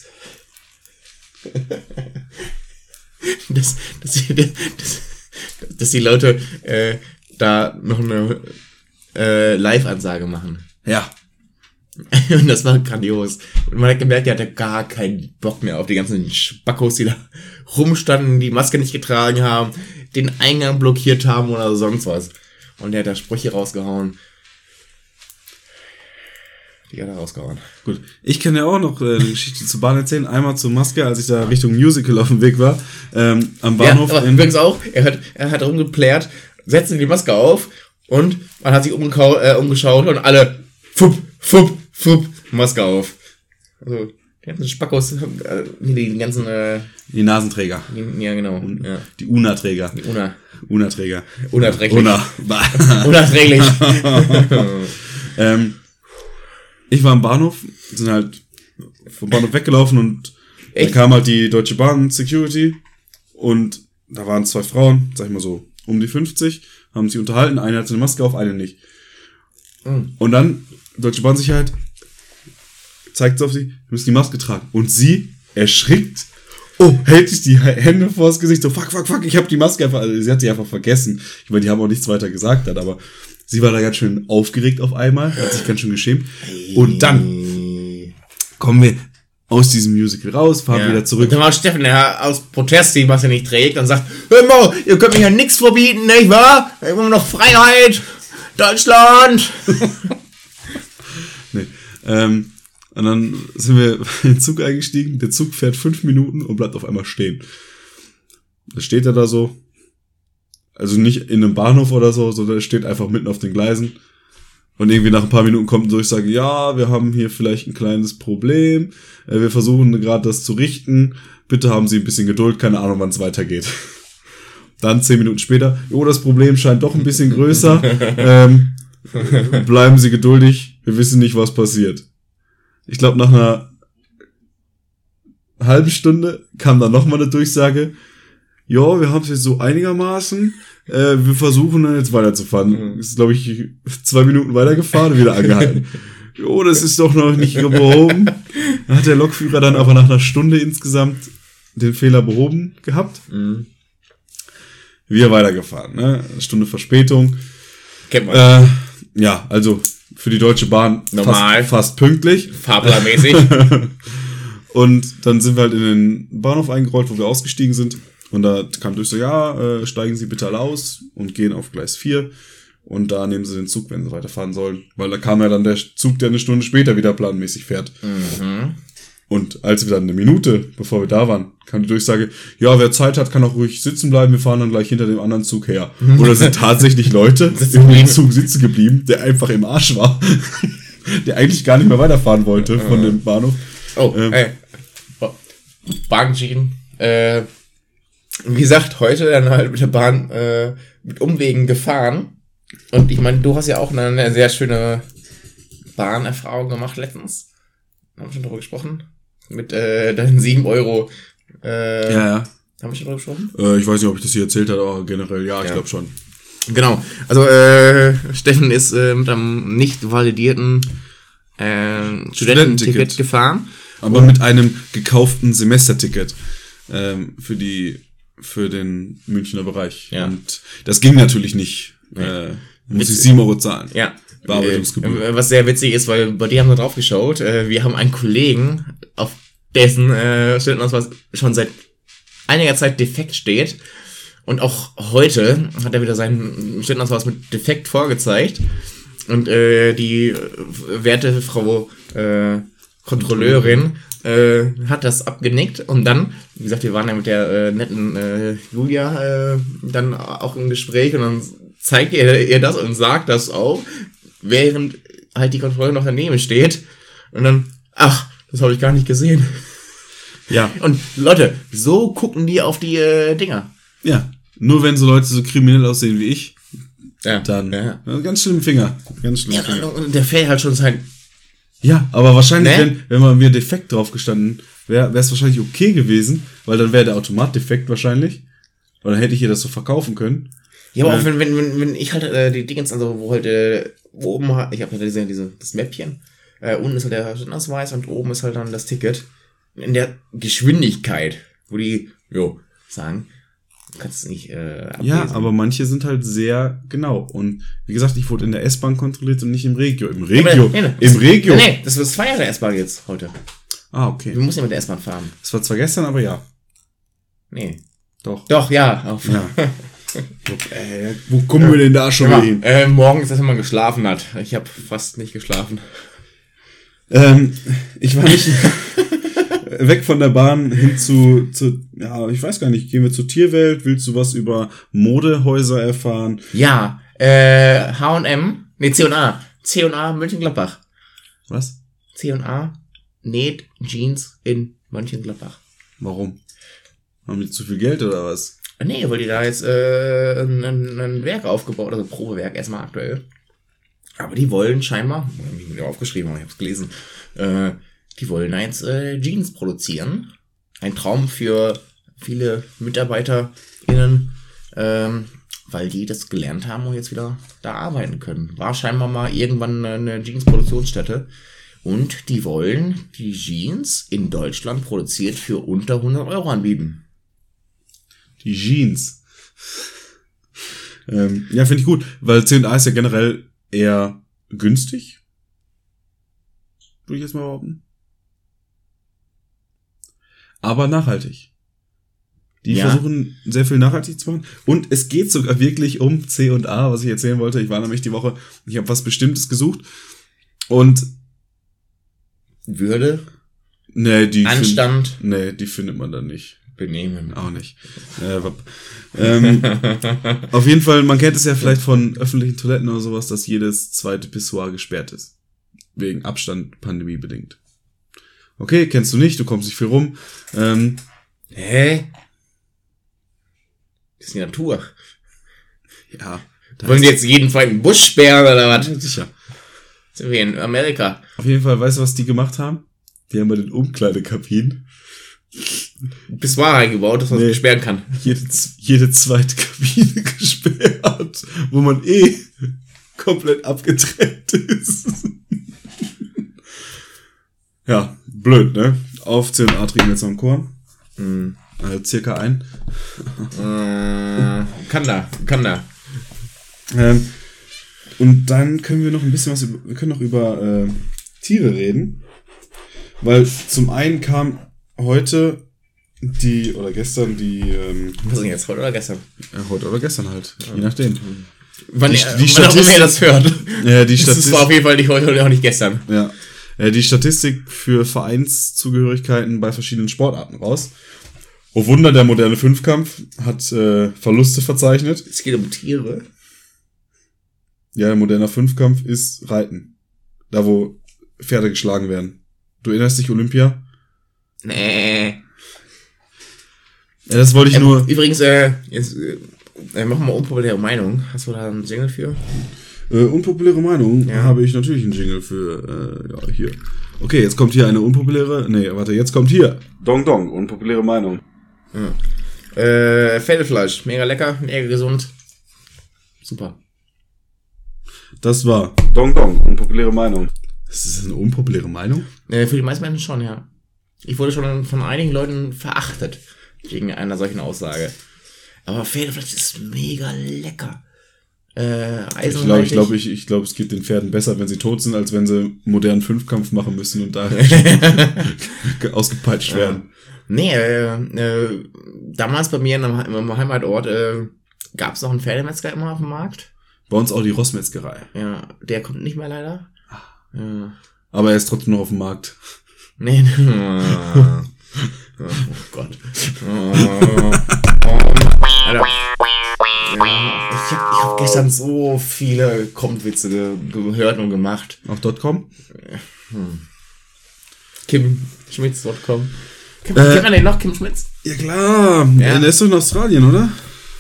dass, dass, die, dass, dass die Leute äh, da noch eine äh, Live-Ansage machen. Ja. Und das war grandios. Und man hat gemerkt, der hatte gar keinen Bock mehr auf die ganzen Spackos, die da rumstanden, die Maske nicht getragen haben, den Eingang blockiert haben oder sonst was. Und der hat da Sprüche rausgehauen. Die hat er rausgehauen. Gut. Ich kann ja auch noch äh, eine Geschichte zur Bahn erzählen. Einmal zur Maske, als ich da Richtung Musical auf dem Weg war. Ähm, am Bahnhof. Ja, aber in übrigens auch, er hat, er hat rumgeplärt, setzte die Maske auf und man hat sich umgekau- äh, umgeschaut und alle fupp, fupp, fupp, Maske auf. Also, die ganzen Spackos, äh, die ganzen, äh, die Nasenträger. die, ja genau, ja. Die Una-Träger. Die Una, Una-Träger. unerträglich. Una. Unerträglich. ähm, ich war am Bahnhof, sind halt vom Bahnhof weggelaufen und Echt? da kam halt die Deutsche Bahn Security und da waren zwei Frauen, sag ich mal so, um die fünfzig, haben sich unterhalten, eine hatte eine Maske auf, eine nicht. Mhm. Und dann, Deutsche Bahn Sicherheit, zeigt sie auf sie, müssen die Maske tragen. Und sie erschrickt, oh, hält sich die Hände vors Gesicht, so fuck, fuck, fuck, ich habe die Maske einfach, also sie hat sie einfach vergessen. Ich meine, die haben auch nichts weiter gesagt dann, aber sie war da ganz schön aufgeregt auf einmal, hat sich ganz schön geschämt. Und dann kommen wir aus diesem Musical raus, fahren Ja. wieder zurück. Und dann war Steffen, der aus Protest die Maske nicht trägt und sagt, hör mal, ihr könnt mir ja nichts verbieten, nicht wahr? Wir haben immer noch Freiheit, Deutschland. Nee. Ähm, und dann sind wir in den Zug eingestiegen. Der Zug fährt fünf Minuten und bleibt auf einmal stehen. Da steht er da so. Also nicht in einem Bahnhof oder so, sondern er steht einfach mitten auf den Gleisen. Und irgendwie nach ein paar Minuten kommt eine Durchsage, ja, wir haben hier vielleicht ein kleines Problem. Äh, wir versuchen gerade das zu richten. Bitte haben Sie ein bisschen Geduld, keine Ahnung, wann es weitergeht. Dann zehn Minuten später, oh, das Problem scheint doch ein bisschen größer. ähm, bleiben Sie geduldig, wir wissen nicht, was passiert. Ich glaube, nach einer halben Stunde kam dann nochmal eine Durchsage, ja, wir haben es jetzt so einigermaßen, äh, wir versuchen dann jetzt weiterzufahren. Mhm. Ist, glaube ich, zwei Minuten weitergefahren und wieder angehalten. Jo, das ist doch noch nicht behoben. Dann hat der Lokführer dann aber nach einer Stunde insgesamt den Fehler behoben gehabt. Mhm. Wir weitergefahren, ne? Eine Stunde Verspätung. Kennt man. Äh, ja, also für die Deutsche Bahn Normal. Fast, fast pünktlich. Fahrplanmäßig. Und dann sind wir halt in den Bahnhof eingerollt, wo wir ausgestiegen sind. Und da kam durch so, ja, äh, steigen Sie bitte alle aus und gehen auf Gleis vier. Und da nehmen Sie den Zug, wenn Sie weiterfahren sollen. Weil da kam ja dann der Zug, der eine Stunde später wieder planmäßig fährt. Mhm. Und als wir dann eine Minute, bevor wir da waren, kam die Durchsage, ja, wer Zeit hat, kann auch ruhig sitzen bleiben, wir fahren dann gleich hinter dem anderen Zug her. Oder sind tatsächlich Leute in dem Zug sitzen geblieben, der einfach im Arsch war. Der eigentlich gar nicht mehr weiterfahren wollte von dem Bahnhof. Oh, Ähm. ey. Oh. Bahnschienen. Äh, wie gesagt, heute dann halt mit der Bahn äh, mit Umwegen gefahren. Und ich meine, du hast ja auch eine, eine sehr schöne Bahnerfahrung gemacht letztens. Haben wir schon darüber gesprochen? Mit äh, deinen sieben Euro. Äh, Ja, ja. Haben wir schon darüber gesprochen? Äh, ich weiß nicht, ob ich das hier erzählt habe, aber generell, ja, ich Ja. glaube schon. Genau. Also äh, Steffen ist äh, mit einem nicht validierten äh, Studententicket Studententicket. gefahren. Aber mit einem gekauften Semesterticket ähm, für die für den Münchner Bereich. Ja. Und das ging natürlich nicht. Äh, muss ich sieben Euro zahlen. Ja. Bearbeitungsgebühr. Äh, was sehr witzig ist, weil bei dir haben wir drauf geschaut. Äh, wir haben einen Kollegen, auf dessen äh, Studentenausweis schon seit einiger Zeit defekt steht. Und auch heute hat er wieder seinen Studentenausweis mit defekt vorgezeigt. Und äh, die werte Frau äh, Kontrolleurin äh, hat das abgenickt. Und dann, wie gesagt, wir waren ja mit der äh, netten äh, Julia äh, dann auch im Gespräch. Und dann zeigt er ihr das und sagt das auch, während halt die Kontrolle noch daneben steht. Und dann, ach, das habe ich gar nicht gesehen. Ja. Und Leute, so gucken die auf die äh, Dinger. Ja. Nur wenn so Leute so kriminell aussehen wie ich, Ja. dann Ja. ja, ganz schlimm Finger. Ganz schlimm Ja, Finger. und der fährt halt schon sein. Ja, aber wahrscheinlich, Ne? wenn, wenn man mir defekt drauf gestanden wäre, wäre es wahrscheinlich okay gewesen, weil dann wäre der Automat defekt wahrscheinlich. Und dann hätte ich ihr das so verkaufen können. Ja, aber Ja. auch wenn, wenn, wenn, wenn ich halt äh, die Dingens, also wo halt äh, wo oben, halt- ich habe halt diese, diese, das Mäppchen, äh, unten ist halt der Studienausweis und oben ist halt dann das Ticket. In der Geschwindigkeit, wo die, jo, sagen, du kannst es nicht äh, ablesen. Ja, aber manche sind halt sehr genau. Und wie gesagt, ich wurde in der S-Bahn kontrolliert und nicht im Regio. Im Ja, aber- Regio. nee, nee, Im das- Regio. Nee, nee, das wird zwei Jahre S-Bahn jetzt heute. Ah, okay. Wir müssen ja mit der S-Bahn fahren. Das war zwar gestern, aber ja. Nee. Doch. Doch, ja. Auf, Ja. äh, wo kommen wir denn da schon Ja, wieder hin? äh, morgens, dass man geschlafen hat. Ich habe fast nicht geschlafen. Ähm, ich war nicht weg von der Bahn hin zu, zu, ja, ich weiß gar nicht, gehen wir zur Tierwelt? Willst du was über Modehäuser erfahren? Ja, äh, H und M, nee, C und A. C und A Mönchengladbach. Was? C und A näht Jeans in Mönchengladbach. Warum? Haben die zu viel Geld oder was? Nee, weil die da jetzt äh, ein, ein, ein Werk aufgebaut, also ein Probewerk erstmal aktuell. Aber die wollen scheinbar, ich habe mir aufgeschrieben, aber ich habe es gelesen, äh, die wollen da jetzt äh, Jeans produzieren. Ein Traum für viele MitarbeiterInnen, ähm, weil die das gelernt haben und jetzt wieder da arbeiten können. War scheinbar mal irgendwann eine Jeans-Produktionsstätte. Und die wollen die Jeans in Deutschland produziert für unter hundert Euro anbieten. Die Jeans. ähm, ja, finde ich gut, weil C und A ist ja generell eher günstig. Würde ich jetzt mal behaupten. Aber nachhaltig. Die Ja. versuchen sehr viel nachhaltig zu machen. Und es geht sogar wirklich um C und A, was ich erzählen wollte. Ich war nämlich die Woche, ich habe was Bestimmtes gesucht. Und Würde, nee, die Anstand, Find, nee, die findet man dann nicht. Benehmen. Auch nicht. Äh, wapp. ähm, auf jeden Fall, man kennt es ja vielleicht von öffentlichen Toiletten oder sowas, dass jedes zweite Pissoir gesperrt ist. Wegen Abstand, Pandemie bedingt. Okay, kennst du nicht, du kommst nicht viel rum. Ähm, Hä? Das ist die Natur. ja. da Wollen die ist- jetzt jeden zweiten Bus sperren oder was? Sicher. Sind wir in Amerika? Auf jeden Fall, weißt du, was die gemacht haben? Die haben bei den Umkleidekabinen Pissoir reingebaut, dass man es Nee. sperren kann. jede, z- jede zweite Kabine gesperrt, wo man eh komplett abgetrennt ist. Ja, blöd, ne? Auf C und A trinken wir jetzt noch einen Korn. Mhm. Also circa ein. Äh, kann da, kann da. Ähm, Und dann können wir noch ein bisschen was über, wir können noch über äh, Tiere reden. Weil zum einen kam heute die, oder gestern die, ähm, Was ist denn jetzt, heute oder gestern? äh, heute oder gestern halt, je nachdem. Wann, Die- die, die die wann auch immer Statistik- ihr das hört. Ja, die Das Statistik, war auf jeden Fall nicht heute und auch nicht gestern. ja, äh, die Statistik für Vereinszugehörigkeiten bei verschiedenen Sportarten raus. Oh Wunder, der moderne Fünfkampf hat äh, Verluste verzeichnet. Es geht um Tiere. Ja, moderner Fünfkampf ist Reiten. Da, wo Pferde geschlagen werden. Du erinnerst dich, Olympia? Nee. Ja, das wollte ich Ähm, nur... Übrigens, äh, jetzt äh, machen wir mal unpopuläre Meinung. Hast du da einen Jingle für? Äh, unpopuläre Meinung Ja. habe ich natürlich einen Jingle für, äh, ja, hier. Okay, jetzt kommt hier eine unpopuläre... Nee, warte, jetzt kommt hier. Dong Dong, unpopuläre Meinung. Ja. Äh, Pferdefleisch. Mega lecker, mega gesund. Super. Das war Dong Dong, unpopuläre Meinung. Das ist eine unpopuläre Meinung? Äh, für die meisten Menschen schon, ja. Ich wurde schon von einigen Leuten verachtet wegen einer solchen Aussage. Aber Pferdefleisch ist mega lecker. Äh, Ich glaube, ich glaube, ich, ich glaube, es geht den Pferden besser, wenn sie tot sind, als wenn sie modernen Fünfkampf machen müssen und da ausgepeitscht werden. Nee, äh, äh, damals bei mir in meinem, in meinem Heimatort äh, gab es noch einen Pferdemetzger immer auf dem Markt. Bei uns auch die Rossmetzgerei. Ja, der kommt nicht mehr leider. Ja. Aber er ist trotzdem noch auf dem Markt. Nee, nee. Oh, oh Gott. Oh, oh, Alter. Ja, ich hab, ich hab gestern so viele Kommentwitze ge gehört und gemacht. Auf .com? Kim Schmitz Punkt com. Kim, Äh, kennt man den noch, Kim Schmitz? Ja klar, Ja. der ist doch in Australien, oder?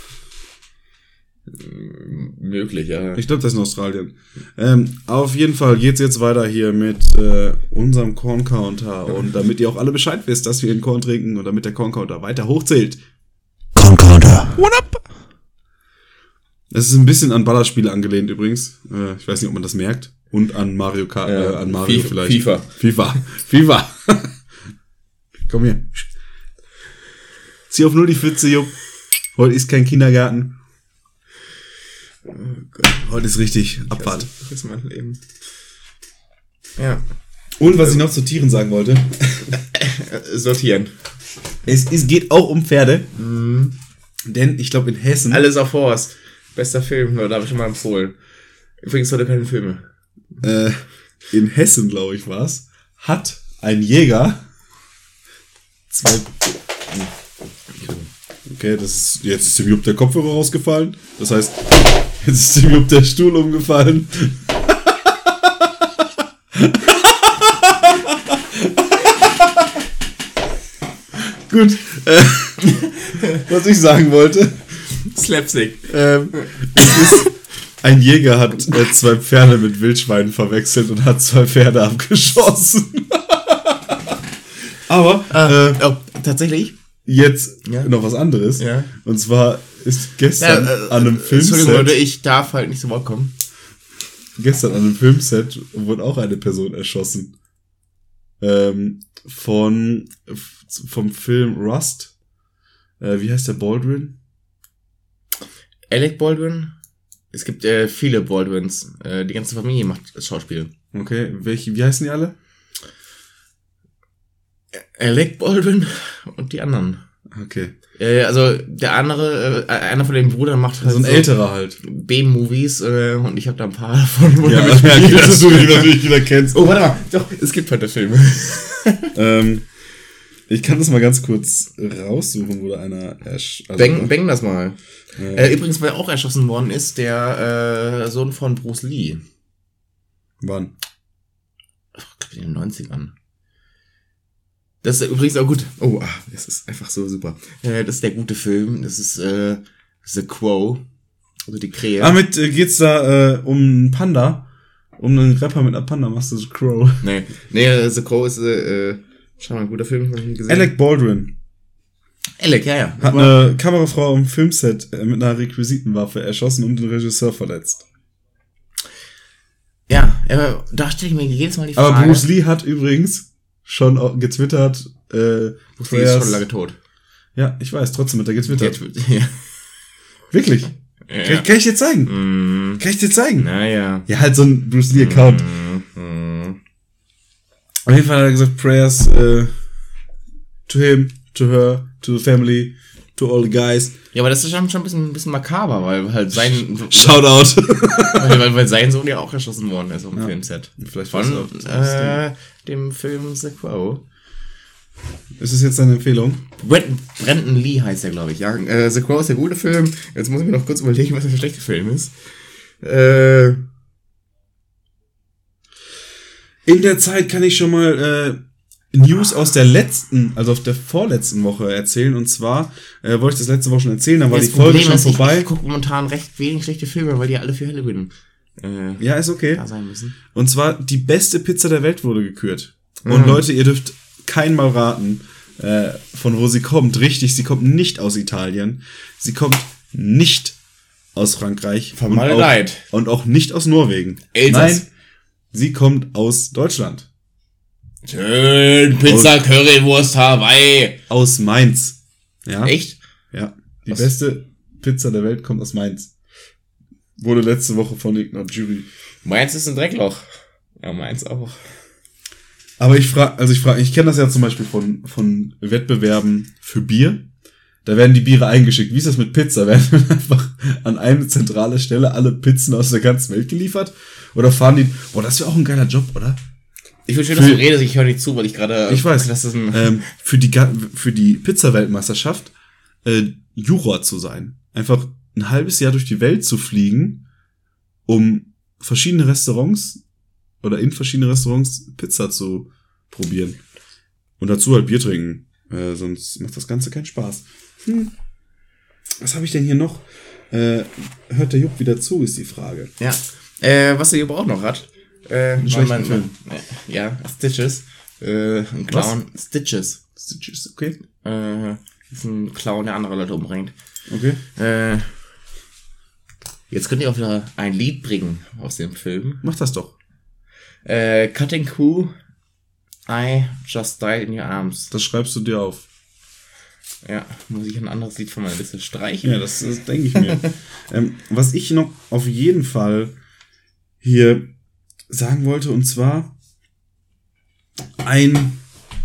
Möglich, ja. Ich glaube, das ist in Australien. Ähm, auf jeden Fall geht's jetzt weiter hier mit äh, unserem Corn-Counter. Und damit ihr auch alle Bescheid wisst, dass wir den Korn trinken und damit der Corn-Counter weiter hochzählt. Corn-Counter. What up? Das ist ein bisschen an Ballerspiele angelehnt übrigens. Äh, ich weiß nicht, ob man das merkt. Und an Mario Kart, Ja, äh, an Mario FIFA, vielleicht. FIFA. FIFA. FIFA. Komm her. Zieh auf null die Pfütze, Jupp. Heute ist kein Kindergarten. Oh Gott. Heute ist richtig Abfahrt. Das ist mein Leben. Ja. Und was ich noch zu Tieren sagen wollte. Äh, Sortieren. Es, es geht auch um Pferde. Denn ich glaube in Hessen. Alles auf Horst. Bester Film, da habe ich schon mal empfohlen. Übrigens heute keine Filme. Äh, in Hessen, glaube ich, war's, hat ein Jäger zwei. Okay, das ist, jetzt ist dem Jupp der Kopfhörer rausgefallen. Das heißt, jetzt ist dem Jupp der Stuhl umgefallen. Gut. Äh, was ich sagen wollte. Slapstick. Ähm, es ist, ein Jäger hat äh, zwei Pferde mit Wildschweinen verwechselt und hat zwei Pferde abgeschossen. Aber äh, Oh, tatsächlich? jetzt Ja. noch was anderes. Ja. Und zwar ist gestern Ja, äh, an einem Entschuldigung, Leute, Filmset, ich darf halt nicht zu Wort kommen. gestern an einem Filmset wurde auch eine Person erschossen. Ähm, von vom Film Rust. Äh, wie heißt der Baldwin? Alec Baldwin? Es gibt äh, viele Baldwins. Äh, die ganze Familie macht Schauspiel. Okay, welche, wie heißen die alle? Alec Baldwin und die anderen. Okay. Äh, also der andere, äh, einer von den Brüdern macht halt So ein älterer halt. B-Movies äh, und ich habe da ein paar davon. wo Ja, er ja, mitspielt. dass du die natürlich wieder kennst. Oh, warte mal. Doch, es gibt heute Filme. Ähm, ich kann das mal ganz kurz raussuchen, wo da einer ersch also, Bang, bang das mal. äh, Äh, übrigens, wer auch erschossen worden ist, der äh, Sohn von Bruce Lee. wann? Ich glaube in den neunzigern. Das ist übrigens auch gut. Oh, ah, das ist einfach so super. Äh, das ist der gute Film. Das ist äh, The Crow. Also die Krähe. Ah, mit äh, geht's da äh, um einen Panda? Um einen Rapper mit einer Panda, machst du Crow. Nee, nee, äh, The Crow ist äh, äh, schau mal, ein guter Film. Hab ich nie gesehen. Alec Baldwin Alec, ja, ja. hat eine Kamerafrau im Filmset äh, mit einer Requisitenwaffe erschossen und den Regisseur verletzt. Ja, äh, da stelle ich mir jedes Mal die Frage. Aber Bruce Lee hat übrigens schon auch getwittert, äh, Bruce Lee ist schon lange tot. ja, ich weiß, trotzdem hat er getwittert. Ja. Wirklich? Ja. Kann, kann ich dir zeigen? Mm. Kann ich dir zeigen? Naja. Ja, halt so ein Bruce Lee-Account. Mm. Auf jeden Fall hat er gesagt, Prayers äh, to him, to her, to the family, to all the guys. Ja, aber das ist schon, schon ein bisschen, ein bisschen makaber, weil halt sein... Shoutout. weil, weil, weil sein Sohn ja auch erschossen worden ist auf dem Ja. Filmset. Vielleicht Von weißt du auch, äh, dem Film The Crow. Ist das jetzt deine Empfehlung? Brandon, Brandon Lee heißt der, glaube ich. Ja, äh, The Crow ist der gute Film. Jetzt muss ich mir noch kurz überlegen, was der schlechte Film ist. Äh... In der Zeit kann ich schon mal äh, News aus der letzten, also auf der vorletzten Woche erzählen. Und zwar äh, wollte ich das letzte Woche schon erzählen, dann war Das die Folge Problem schon ist, vorbei. Ich, ich gucke momentan recht wenig schlechte Filme, weil die alle für Halloween äh, Ja, ist okay. da sein müssen. Und zwar die beste Pizza der Welt wurde gekürt. Und Mhm. Leute, ihr dürft kein Mal raten, äh, von wo sie kommt. Richtig, sie kommt nicht aus Italien. Sie kommt nicht aus Frankreich. Von und, auch, Maledeit. und auch nicht aus Norwegen. Elsass. Nein, sie kommt aus Deutschland. Schön, Pizza, Currywurst, Hawaii. Aus Mainz. Ja. Echt? Ja. Die Was? beste Pizza der Welt kommt aus Mainz. Wurde letzte Woche von irgendeiner Jury. Meins ist ein Dreckloch. Ja, meins auch. Aber ich frage, also ich frage, ich kenne das ja zum Beispiel von, von Wettbewerben für Bier. Da werden die Biere eingeschickt. Wie ist das mit Pizza? Werden einfach an eine zentrale Stelle alle Pizzen aus der ganzen Welt geliefert? Oder fahren die, boah, das wäre auch ein geiler Job, oder? Ich will schön, dass Für- du redest, ich höre nicht zu, weil ich gerade... Ich weiß, Das ist ein... ähm, für die, ga- für die Pizza-Weltmeisterschaft, äh, Juror zu sein. Einfach ein halbes Jahr durch die Welt zu fliegen, um verschiedene Restaurants oder in verschiedene Restaurants Pizza zu probieren. Und dazu halt Bier trinken. Äh, sonst macht das Ganze keinen Spaß. Hm. Was habe ich denn hier noch? Äh, hört der Jupp wieder zu, ist die Frage. Ja. Äh, was er hier auch noch hat. Äh, Einen schlechten Film. äh, Ja, Stitches. Äh, ein Clown. Stitches. Stitches, okay. Äh, ist ein Clown, der andere Leute umbringt. Okay. Äh, jetzt könnt ihr auch wieder ein Lied bringen aus dem Film. Mach das doch. Äh, Cutting Crew. I Just Died in Your Arms. Das schreibst du dir auf. Ja, muss ich ein anderes Lied von meiner Liste streichen? Ja, das, das denke ich mir. ähm, was ich noch auf jeden Fall hier sagen wollte, und zwar ein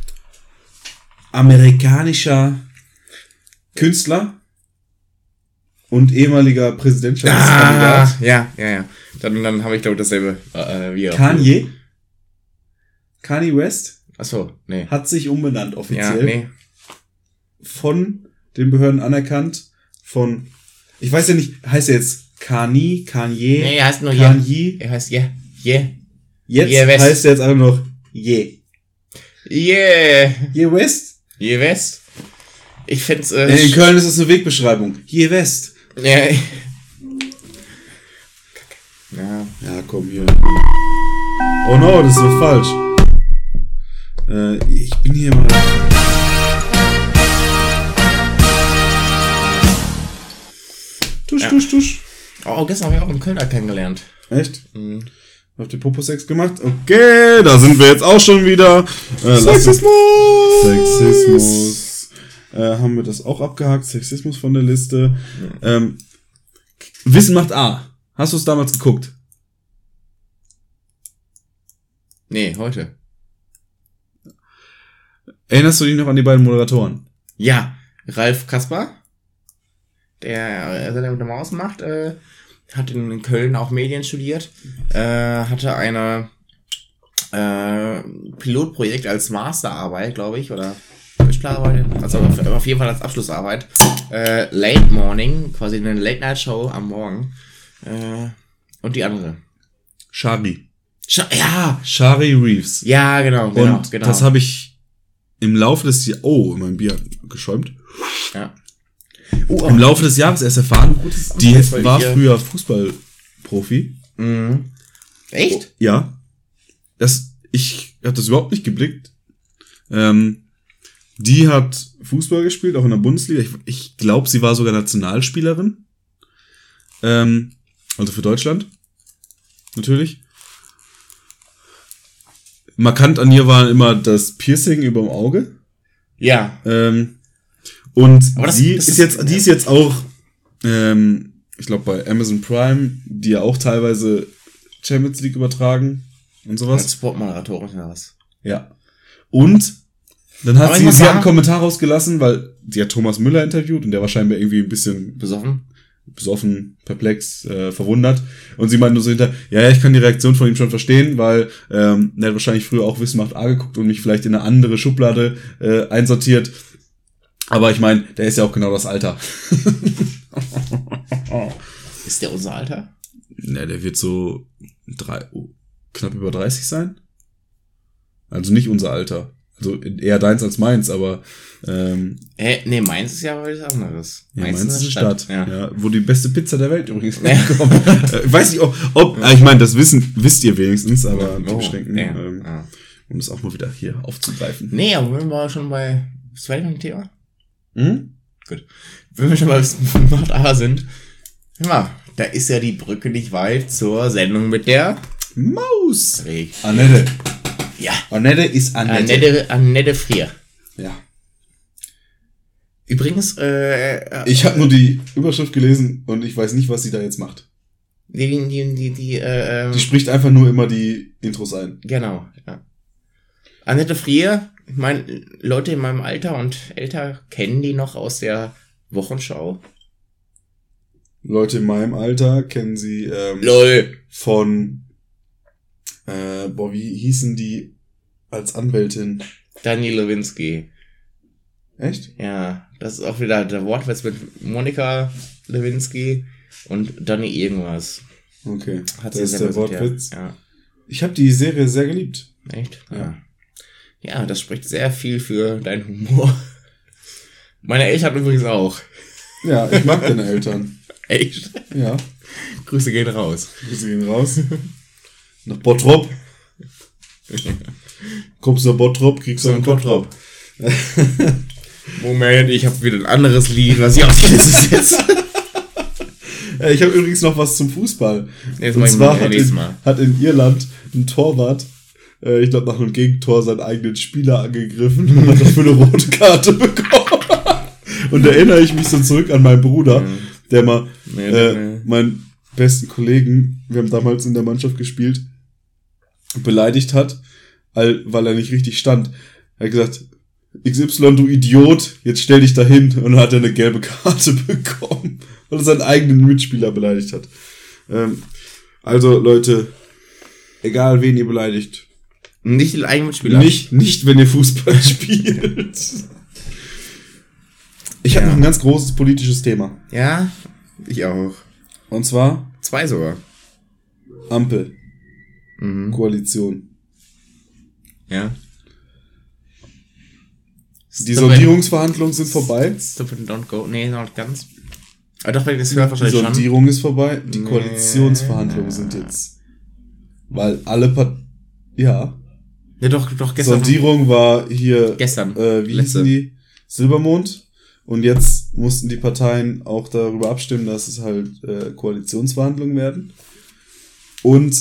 amerikanischer Künstler und ehemaliger Präsidentschaftskandidat. Ah, ja, ja, ja. Dann, dann habe ich, glaube ich, dasselbe äh, wie er. Kanye. Kanye West Achso, nee. hat sich umbenannt Ja, offiziell. nee. Von den Behörden anerkannt. Von, ich weiß ja nicht, heißt er jetzt Kanye, Kanye, Nee, er heißt nur Kanye? Yeah. Er heißt Yeah. Yeah. Jetzt Ye West. heißt er jetzt einfach noch Ye. Yeah. Ye West? Yeah West. Ich find's, äh, Äh, in Köln ist das eine Wegbeschreibung. Ye West. ja. Ja. Ja, komm hier. Oh no, das ist so falsch. Äh, ich bin hier mal. Tusch, Ja. tusch, tusch. Oh, gestern habe ich auch einen Kölner kennengelernt. Echt? Mhm. Habt ihr Popo-Sex gemacht? Okay, da sind wir jetzt auch schon wieder. Äh, Sexismus! Sexismus. Äh, haben wir das auch abgehakt? Sexismus von der Liste. Ja. Ähm, Wissen macht A. Hast du es damals geguckt? Nee, heute. Erinnerst du dich noch an die beiden Moderatoren? Ja, Ralf Kaspar, der, äh, der mit der Maus macht, äh, hat in Köln auch Medien studiert, äh, hatte eine äh, Pilotprojekt als Masterarbeit, glaube ich, oder Bachelorarbeit, also auf, auf jeden Fall als Abschlussarbeit. Äh, Late Morning, quasi eine Late-Night-Show am Morgen. Äh, und die andere. Shari. Sch ja, Shari Reeves. ja, genau, genau, Und genau. das habe ich im Laufe des Jahres, oh, mein Bier hat geschäumt. ja. Oh, Im Laufe des Jahres erst erfahren, die das wollte war ich, äh, früher Fußballprofi. Mhm. Echt? Ja. Das, ich habe das überhaupt nicht geblickt. Ähm, die hat Fußball gespielt, auch in der Bundesliga. Ich, ich glaube, sie war sogar Nationalspielerin. Ähm, also für Deutschland. Natürlich. Markant an ihr war immer das Piercing überm Auge. Ja. Ähm, und Aber das- sie das ist ist- jetzt, die ist jetzt auch ähm, ich glaube bei Amazon Prime, die ja auch teilweise Champions League übertragen und sowas. Als Sportmoderatorin oder was? Ja. Und dann hat Aber ich sie, muss sie hat sagen- einen Kommentar rausgelassen, weil sie hat Thomas Müller interviewt und der war scheinbar irgendwie ein bisschen Besoffen? besoffen, perplex, äh, verwundert. Und sie meinte nur so hinter, ja, ja, ich kann die Reaktion von ihm schon verstehen, weil ähm, er hat wahrscheinlich früher auch Wissen macht A geguckt und mich vielleicht in eine andere Schublade äh, einsortiert. Aber ich meine, der ist ja auch genau das Alter. Ist der unser Alter? Ja, der wird so drei, oh, knapp über dreißig sein. Also nicht unser Alter. Also eher deins als meins, aber ähm, Äh, nee, Mainz ist ja was anderes. ja, Mainz ist eine Stadt, Ja. ja, wo die beste Pizza der Welt übrigens herkommt. Äh, ich weiß nicht, ob, ob äh, ich meine, das wissen, wisst ihr wenigstens, aber Oh, wir denken, ja. ähm, Ja. um das auch mal wieder hier aufzugreifen. Nee, aber wenn wir schon bei, was war denn Thema? Hm? Wenn wir schon bei Smart A sind, hör mal, da ist ja die Brücke nicht weit zur Sendung mit der Maus! Reg. Annette. Ja, Annette ist Annette. Annette, Annette Frier. Ja. Übrigens, äh, Ich habe nur die Überschrift gelesen und ich weiß nicht, was sie da jetzt macht. die, die, die, die, die, äh, ähm, Die spricht einfach nur immer die Intros ein. genau, ja. Annette Frier, ich meine, Leute in meinem Alter und älter kennen die noch aus der Wochenschau. Leute in meinem Alter kennen sie ähm, LOL. von, äh, boah, wie hießen die als Anwältin? Dani Lewinsky. Echt? Ja, das ist auch wieder der Wortwitz mit Monika Lewinsky und Dani irgendwas. Okay, Hat das sie ist selber der gesagt, Wortwitz. Ja. Ich habe die Serie sehr geliebt. ja. Echt? Ja. Ja. Ja, das spricht sehr viel für deinen Humor. Meine Eltern übrigens auch. Ja, ich mag deine Eltern. Echt? Ja, Grüße gehen raus. Grüße gehen raus. Nach Bottrop. Kommst du nach Bottrop, kriegst du einen Bottrop. Moment, ich habe wieder ein anderes Lied, was ich auf die Liste setze. Ja, ich habe übrigens noch was zum Fußball. Jetzt Und mach ich zwar mal hat nächstes in, Mal. hat in Irland ein Torwart, äh, ich glaube nach einem Gegentor, seinen eigenen Spieler angegriffen und hat dafür eine rote Karte bekommen. Und da erinnere ich mich so zurück an meinen Bruder, Mhm. der mal Nee, äh, nee, nee. meinen besten Kollegen, wir haben damals in der Mannschaft gespielt, beleidigt hat, weil, weil er nicht richtig stand. Er hat gesagt, X Y, du Idiot, jetzt stell dich dahin. Und dann hat er eine gelbe Karte bekommen, weil er seinen eigenen Mitspieler beleidigt hat. Ähm, also Leute, egal wen ihr beleidigt, Nicht den eigenen Mitspieler. nicht, nicht wenn ihr Fußball spielt. Ich habe Ja. noch ein ganz großes politisches Thema. Ja, ich auch. Und zwar Zwei sogar. Ampel, Mhm. Koalition. Ja. Die Sondierungsverhandlungen sind vorbei. Stop and don't go. Nee, noch nicht ganz. Aber doch, wenn ich das höre, Die wahrscheinlich schon. Sondierung ist vorbei. Die Nee. Koalitionsverhandlungen sind jetzt. Weil alle Part ja. Ja, doch, doch, gestern. Sondierung war hier. Gestern. Äh, wie Letzte. hießen die? Silbermond. Und jetzt mussten die Parteien auch darüber abstimmen, dass es halt äh, Koalitionsverhandlungen werden. Und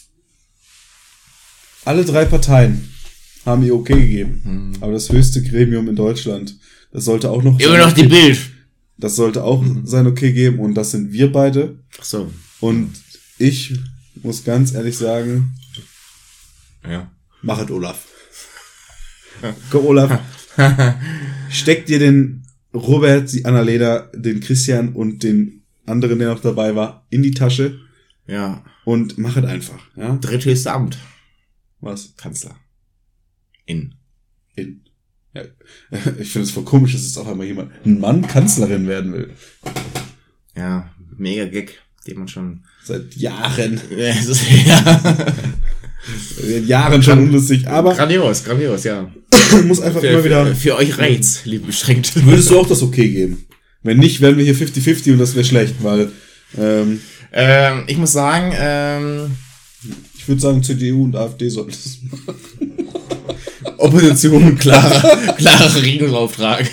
alle drei Parteien haben ihr Okay gegeben. Hm. Aber das höchste Gremium in Deutschland, das sollte auch noch. Immer noch die Bild. Das sollte auch sein Okay geben. Und das sind wir beide. Ach so. Und ich muss ganz ehrlich sagen, Ja. mach es, Olaf. Komm, Olaf. Steck dir den Robert, die Annalena, den Christian und den anderen, der noch dabei war, in die Tasche Ja. und mach es einfach. Ja? Dritthöchste Amt. Was? Kanzler. In. In. Ja. Ich finde es voll komisch, dass jetzt auch einmal jemand, ein Mann Kanzlerin werden will. Ja, mega Gag, den man schon. Seit Jahren. Ja, es ist, ja. Seit Jahren schon unlustig. Aber Grandios, grandios, ja. muss einfach Für, immer wieder. für, für euch Reiz, liebe beschränkt. Würdest du auch das Okay geben? Wenn nicht, wären wir hier fünfzig fünfzig und das wäre schlecht, weil ähm, Ähm, ich muss sagen, ähm, ich würde sagen, C D U und AfD sollten das machen. Opposition, klarer, klarer Regierungsauftrag.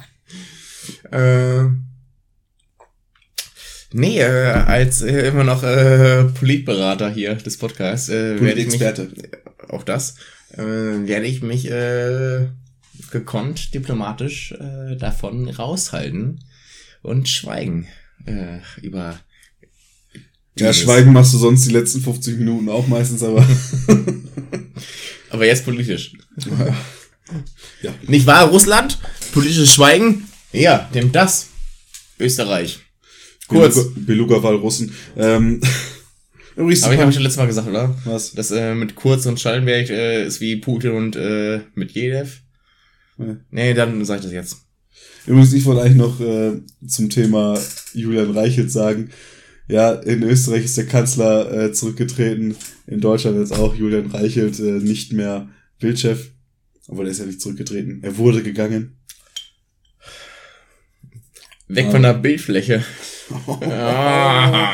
äh, nee, äh, als äh, immer noch äh, Politberater hier des Podcasts, äh, werde ich mich, Politexperte. auch das, äh, werde ich mich äh, gekonnt, diplomatisch äh, davon raushalten und schweigen äh, über Ja, Dieses. Schweigen machst du sonst die letzten fünfzig Minuten auch meistens, aber... Aber jetzt politisch. Ja. Nicht wahr, Russland? Politisches Schweigen? Ja, dem das. Österreich. Kurz. Beluga, Beluga Walrussen. Ähm, übrigens, Aber ich habe schon letztes Mal gesagt, oder? was? Das äh, mit Kurz und Schallenberg äh, ist wie Putin und äh, Medvedev. Ja. Nee, dann sag ich das jetzt. Übrigens, ich wollte eigentlich noch äh, zum Thema Julian Reichelt sagen, ja, in Österreich ist der Kanzler äh, zurückgetreten, in Deutschland jetzt auch Julian Reichelt äh, nicht mehr Bildchef, obwohl er ist ja nicht zurückgetreten, er wurde gegangen. Weg Ah. von der Bildfläche. Ah.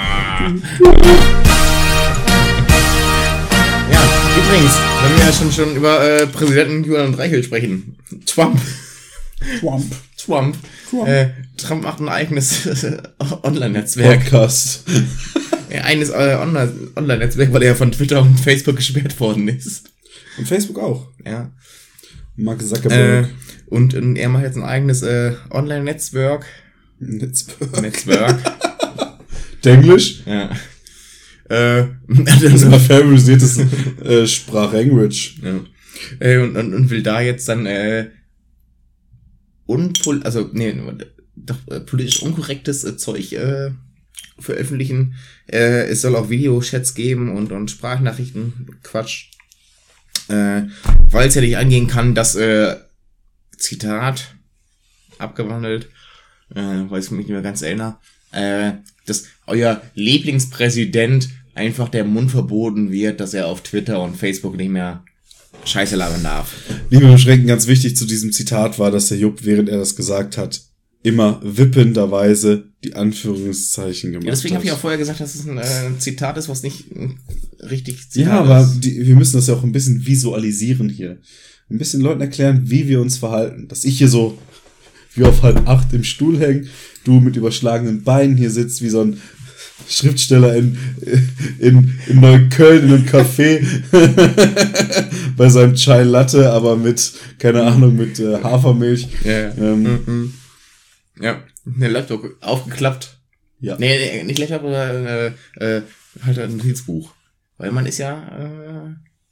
Ja, übrigens, wenn wir ja schon, schon über äh, Präsidenten Julian Reichelt sprechen. Trump. Trump. Trump. Trump. Äh, Trump macht ein eigenes äh, Online-Netzwerk. Podcast. Ja, eines äh, Online- Online-Netzwerk, weil er ja von Twitter und Facebook gesperrt worden ist. Und Facebook auch. Ja. Mark Äh, Zuckerberg. und, und er macht jetzt ein eigenes äh, Online-Netzwerk. Netzwerk. Netzwerk. Englisch? Ja. Äh, Das ist ein favorisiertes äh, Sprach-Englisch. ja. Äh, und, und, und will da jetzt dann äh, unpol also nee, doch äh, politisch unkorrektes äh, Zeug äh, veröffentlichen. Äh, es soll auch Videochats geben und, und Sprachnachrichten. Quatsch. Äh, weil es ja nicht angehen kann, dass äh, Zitat abgewandelt, äh, weil ich mich nicht mehr ganz erinnere, äh, dass euer Lieblingspräsident einfach der Mund verboten wird, dass er auf Twitter und Facebook nicht mehr Scheiße labern darf. Liebe Beschränken, ganz wichtig zu diesem Zitat war, dass der Jupp, während er das gesagt hat, immer wippenderweise die Anführungszeichen gemacht Ja, deswegen hat. habe ich auch vorher gesagt, dass es ein äh, Zitat ist, was nicht ein richtig Zitat Ja, aber ist. die, wir müssen das ja auch ein bisschen visualisieren hier. Ein bisschen Leuten erklären, wie wir uns verhalten. Dass ich hier so wie auf halb acht im Stuhl hänge, du mit überschlagenen Beinen hier sitzt, wie so ein Schriftsteller in, in, in Neukölln in einem Café bei seinem Chai Latte, aber mit, keine Ahnung, mit äh, Hafermilch. Ja, Ähm, mhm. Ja, der Laptop aufgeklappt. ja. Nee, nee, nicht Laptop, aber äh, äh, halt ein Notizbuch. Weil man ist ja, äh,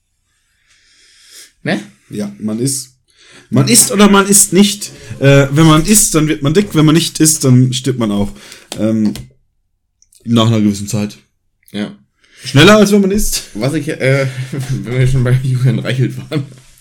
ne? Ja, man ist. Man isst oder man isst nicht. Äh, wenn man isst, dann wird man dick. Wenn man nicht isst, dann stirbt man auch. Ähm, nach einer gewissen Zeit. Ja. Schneller als wenn man isst. Was ich, äh, wenn wir schon bei Julian Reichelt waren.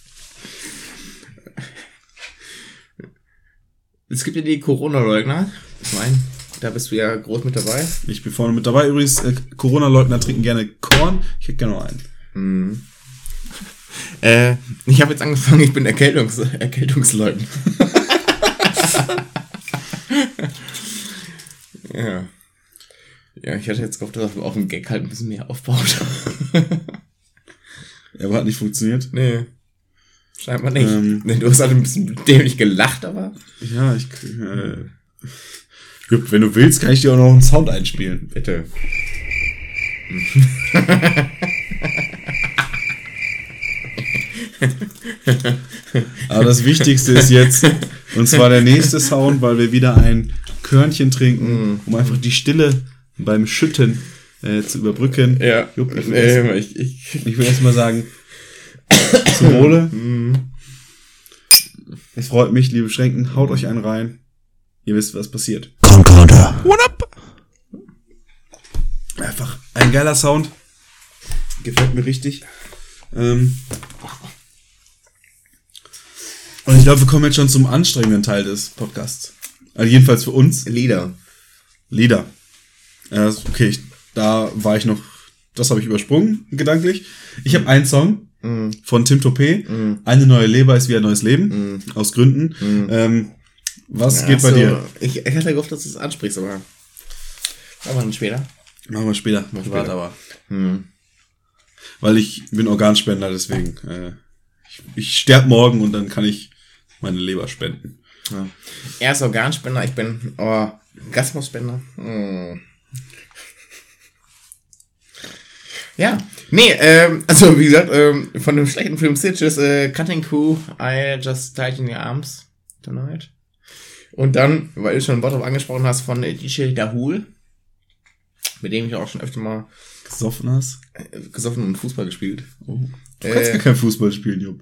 Es gibt ja die Corona-Leugner. Ich meine, da bist du ja groß mit dabei. Ich bin vorne mit dabei. Übrigens, äh, Corona-Leugner trinken gerne Korn. Ich hätte gerne noch einen. Mhm. Äh, ich habe jetzt angefangen, ich bin Erkältungs Erkältungsleugner. Ja. Ja, ich hatte jetzt gehofft, dass auf dem Gag halt ein bisschen mehr aufbaut. Ja, aber hat nicht funktioniert. Nee. Scheinbar nicht. Ähm. Nee, du hast halt ein bisschen dämlich gelacht, aber. Ja, ich. Äh, Jupp, wenn du willst, kann ich dir auch noch einen Sound einspielen. Bitte. Aber das Wichtigste ist jetzt, und zwar der nächste Sound, weil wir wieder ein Körnchen trinken, um einfach die Stille beim Schütten äh, zu überbrücken. Ja. Jupp, ich will nee, erst- ich, ich, Ich will erstmal sagen, zum Wohle. Es freut mich, liebe Schränken, haut euch einen rein. Ihr wisst, was passiert. Concorder. Einfach ein geiler Sound. Gefällt mir richtig. Ähm Und ich glaube, wir kommen jetzt schon zum anstrengenden Teil des Podcasts. Also jedenfalls für uns. Lieder. Lieder. Äh, okay, ich, da war ich noch, das habe ich übersprungen, gedanklich. Ich habe einen Song Mm. von Tim Topé. Mm. Eine neue Leber ist wie ein neues Leben. Mm. Aus Gründen. Mm. Ähm, was Ja, geht bei so, dir? Ich, ich hatte gehofft, dass du es ansprichst, aber. Aber dann später. Machen wir später. wir Privat später. aber. Hm. Weil ich bin Organspender, deswegen. Äh, ich ich sterbe morgen und dann kann ich meine Leber spenden. Ja. Er ist Organspender, ich bin Orgasmusspender. Hm. Ja, nee, ähm, also wie gesagt, ähm, von dem schlechten Film Stitches, äh, Cutting Crew, I Just Died in Your Arms Tonight. Und dann, weil du schon ein Wort drauf angesprochen hast, von äh, D J Dahul. mit dem ich auch schon öfter mal Gesoffen hast? äh, gesoffen und Fußball gespielt. Oh. Du kannst Äh. gar kein Fußball spielen, Jupp.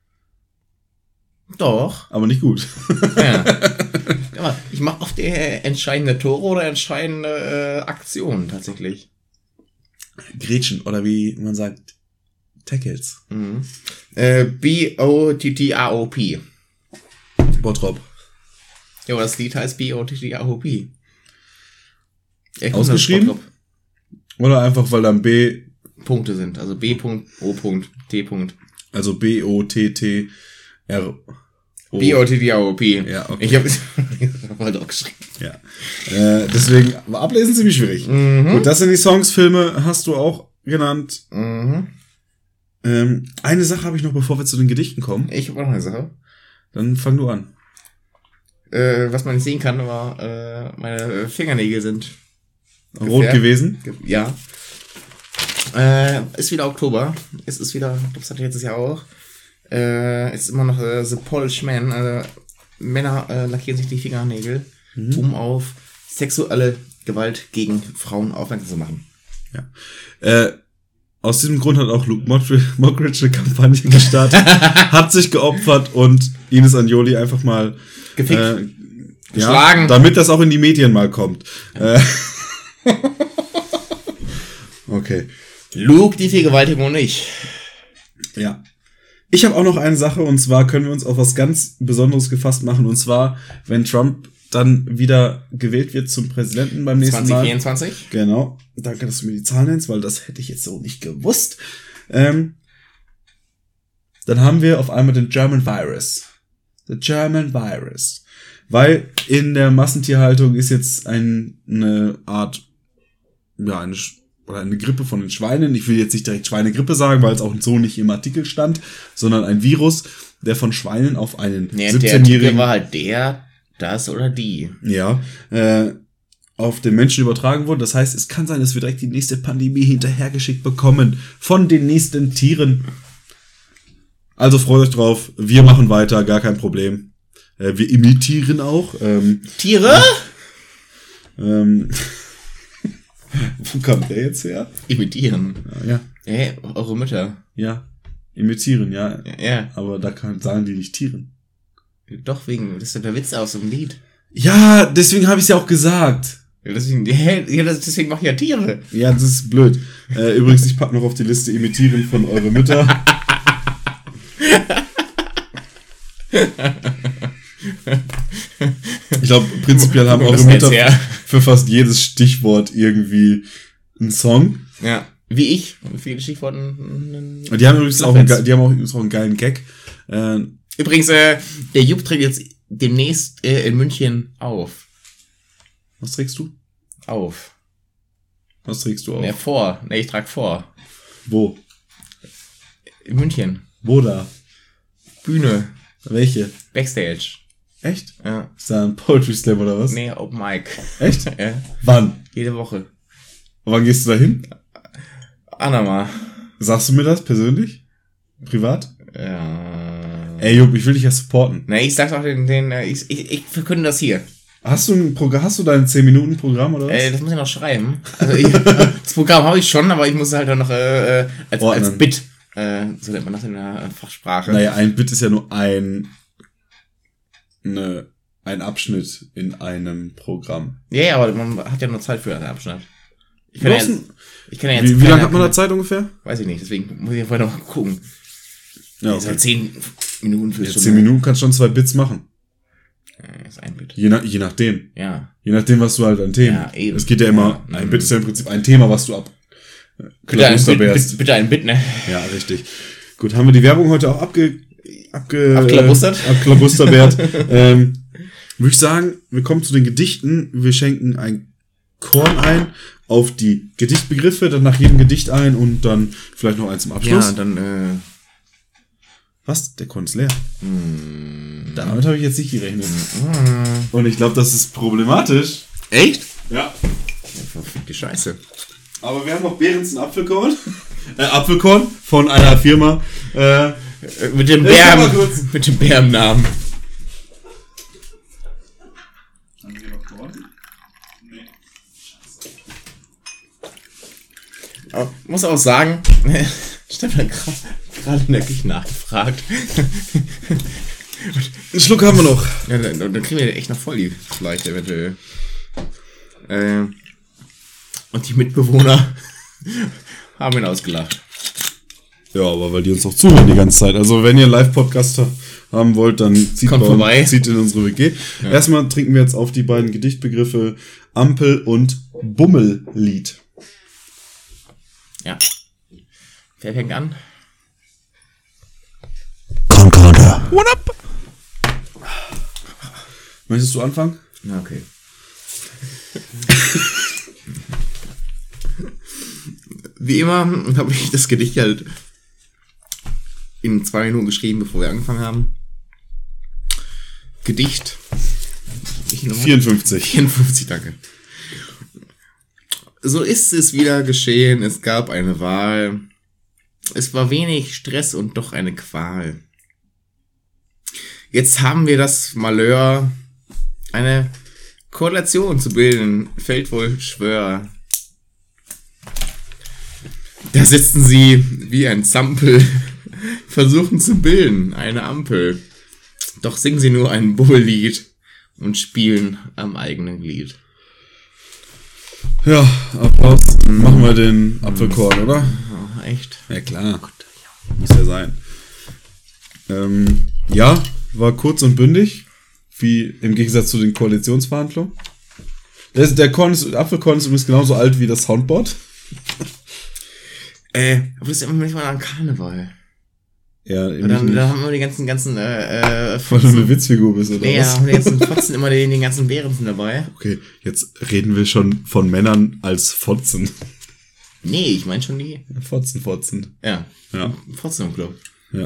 Doch. Aber nicht gut. Ja. Aber ich mache oft eher entscheidende Tore oder entscheidende äh, Aktionen tatsächlich. Gretchen, oder wie man sagt, Tackles. Mhm. Äh, B O T T A O P. Bottrop. Ja, aber das Lied heißt B O T T A O P. Ja, Ausgeschrieben? Oder einfach, weil dann B, Punkte sind. Also B. O. T. also B O T T R O. B O T T A O P. Ja, okay. Ich habe mal doch geschrieben. Ja. Äh, deswegen, aber ablesen ziemlich schwierig. Mhm. Gut, das sind die Songs, Filme hast du auch genannt. Mhm. Ähm, eine Sache habe ich noch, bevor wir zu den Gedichten kommen. Ich habe auch noch eine Sache. Dann fang du an. Äh, was man nicht sehen kann, aber äh, meine Fingernägel sind Rot gefärbt. gewesen. Ge- Ja. Äh, ist wieder Oktober. Es ist wieder, ich glaube, das hatte ich letztes Jahr auch. Äh, es ist immer noch äh, The Polish Man. Also Männer äh, lackieren sich die Fingernägel, Mhm. um auf sexuelle Gewalt gegen Frauen aufmerksam zu machen. Ja. Äh, aus diesem Grund hat auch Luke Mockridge, Mockridge eine Kampagne gestartet, hat sich geopfert und Ines Anjoli einfach mal Gefickt. äh, Geschlagen. Ja, damit das auch in die Medien mal kommt. Äh, okay. Luke die Vergewaltigung nicht. Ja. Ich habe auch noch eine Sache, und zwar können wir uns auf was ganz Besonderes gefasst machen, und zwar, wenn Trump dann wieder gewählt wird zum Präsidenten beim nächsten zwanzig Mal. vierundzwanzig. Genau. Danke, dass du mir die Zahlen nennst, weil das hätte ich jetzt so nicht gewusst. Ähm, dann haben wir auf einmal den German Virus. The German Virus. Weil in der Massentierhaltung ist jetzt ein, eine Art, ja, eine, Sch- oder eine Grippe von den Schweinen. Ich will jetzt nicht direkt Schweinegrippe sagen, weil es auch so nicht im Artikel stand, sondern ein Virus, der von Schweinen auf einen Ja, der Artikel siebzehnjährigen war halt der, das oder die. ja, äh, auf den Menschen übertragen wurde. Das heißt, es kann sein, dass wir direkt die nächste Pandemie hinterhergeschickt bekommen von den nächsten Tieren. Also freut euch drauf. Wir machen weiter, gar kein Problem. Äh, wir imitieren auch. Ähm, Tiere? ähm, wo kam der jetzt her? Imitieren. Ja, Hey, eure Mütter. ja, imitieren, ja. Ja, Aber da kann, sagen die nicht Tieren. doch wegen, das ist ja der Witz aus dem Lied. Ja, deswegen habe ich es ja auch gesagt. Ja, deswegen, ja, das- deswegen mach ich ja Tiere. Ja, das ist blöd. Äh, übrigens, ich pack noch auf die Liste imitieren von eure Mütter. Ich glaube, prinzipiell haben Wo eure ist denn Mütter jetzt her? für fast jedes Stichwort irgendwie einen Song. Ja, wie ich. Und viele Stichworten. Und die haben übrigens auch einen, ge- die haben auch übrigens auch einen geilen Gag. Äh, Übrigens, äh, der Jupp tritt jetzt demnächst äh, in München auf. was trägst du? Auf. Was trägst du auf? Ne, vor. Ne, ich trag vor. Wo? In München. Wo da? Bühne. Welche? Backstage. Echt? Ja. Ist da ein Poetry Slam oder was? Nee, Open Mic. Echt? Ja. Wann? Jede Woche. Wann gehst du da hin? Anama. Sagst du mir das persönlich? Privat? Ja. Ey, Jupp, ich will dich ja supporten. Ne, ich sag's auch den, den äh, ich, ich, ich verkünde das hier. Hast du ein Programm, hast du dein zehn Minuten Programm oder was? Äh, das muss ich noch schreiben. Also ich, das Programm habe ich schon, aber ich muss es halt dann noch äh, äh, als, Ordnen. als Bit, äh, so nennt man das in der Fachsprache. Naja, ein Bit ist ja nur ein, ne, ein Abschnitt in einem Programm. Ja, ja, aber man hat ja nur Zeit für einen Abschnitt. Ich Du kann ja hast jetzt, ein- ich kann ja jetzt Wie, wie keine- lange hat man da Zeit ungefähr? Weiß ich nicht, deswegen muss ich vorher noch gucken. Ja, Okay. zehn Minuten für Ja, zehn Minuten kannst du schon zwei Bits machen. Ja, ist ein Bit. Je, nach, je nachdem. Ja. Je nachdem, was du halt an Themen. Ja, eben. Es geht ja immer, Ja, ein mhm. Bit ist ja im Prinzip ein Thema, was du ab. Bitte ein, Klabuster Bit, wärst. bitte, bitte ein Bit, ne? Ja, richtig. Gut, haben wir die Werbung heute auch abge, abge, Abklabustert? Äh, abklabustert. ähm, würde ich sagen, wir kommen zu den Gedichten. Wir schenken ein Korn ein auf die Gedichtbegriffe, dann nach jedem Gedicht ein und dann vielleicht noch eins zum Abschluss. Ja, dann, äh, Was? Der Korn ist leer. hm. Damit habe ich jetzt nicht gerechnet. Und ich glaube, das ist problematisch. Echt? Ja. Verfickte Scheiße. Aber wir haben noch Behrensen Apfelkorn. Äh, Apfelkorn von einer Firma. Äh, Äh, Mit dem Ich Bär, guck mal kurz. mit dem Bär im Namen. Haben wir noch Korn? Nee. Aber muss auch sagen, Stefan hat gerade in der Küche nachgefragt. Einen Schluck haben wir noch. Ja, dann, dann kriegen wir echt noch voll die vielleicht eventuell. Äh, und die Mitbewohner haben ihn ausgelacht. Ja, aber weil die uns auch zuhören die ganze Zeit. Also wenn ihr einen Live-Podcast haben wollt, dann zieht, Kommt bei, vorbei. zieht in unsere W G. Ja. Erstmal trinken wir jetzt auf die beiden Gedichtbegriffe Ampel und Bummellied. Ja. Wer fängt an? Concorder. What up? Möchtest du anfangen? Na, okay. Wie immer habe ich das Gedicht halt in zwei Minuten geschrieben, bevor wir angefangen haben. Gedicht. vierundfünfzig. vierundfünfzig, danke. So ist es wieder geschehen, es gab eine Wahl. Es war wenig Stress und doch eine Qual. Jetzt haben wir das Malheur, eine Koalition zu bilden, fällt wohl Schwör. Da sitzen sie wie ein Zampel, versuchen zu bilden, eine Ampel. Doch singen sie nur ein Bubbellied und spielen am eigenen Glied. Ja, Applaus. Machen wir den Apfelkorn, oder? Oh, echt? Ja, klar. Muss ja sein. Ähm, ja, war kurz und bündig, wie im Gegensatz zu den Koalitionsverhandlungen. Der, der, Korn ist, der Apfelkorn ist übrigens genauso alt wie das Soundboard. Äh, aber das ist immer manchmal an Karneval. Ja, Und dann, dann haben wir die ganzen, ganzen, äh, äh, weil du eine Witzfigur bist, oder nee, was? ja, haben die ganzen Fotzen immer den, den ganzen Bärensen dabei. Okay, jetzt reden wir schon von Männern als Fotzen. Nee, ich meine schon die. Fotzen, Fotzen. Ja. Ja. Fotzen im Club. Ja.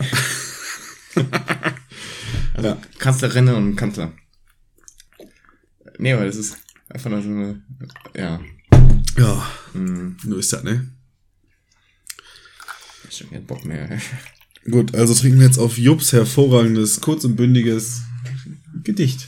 Also Ja. Kanzlerinnen und Kanzler. Nee, aber das ist einfach nur so eine, ja. Ja, Hm, so ist das, ne? ich hab schon keinen Bock mehr. Gut, also trinken wir jetzt auf Jupps hervorragendes, kurz und bündiges Gedicht.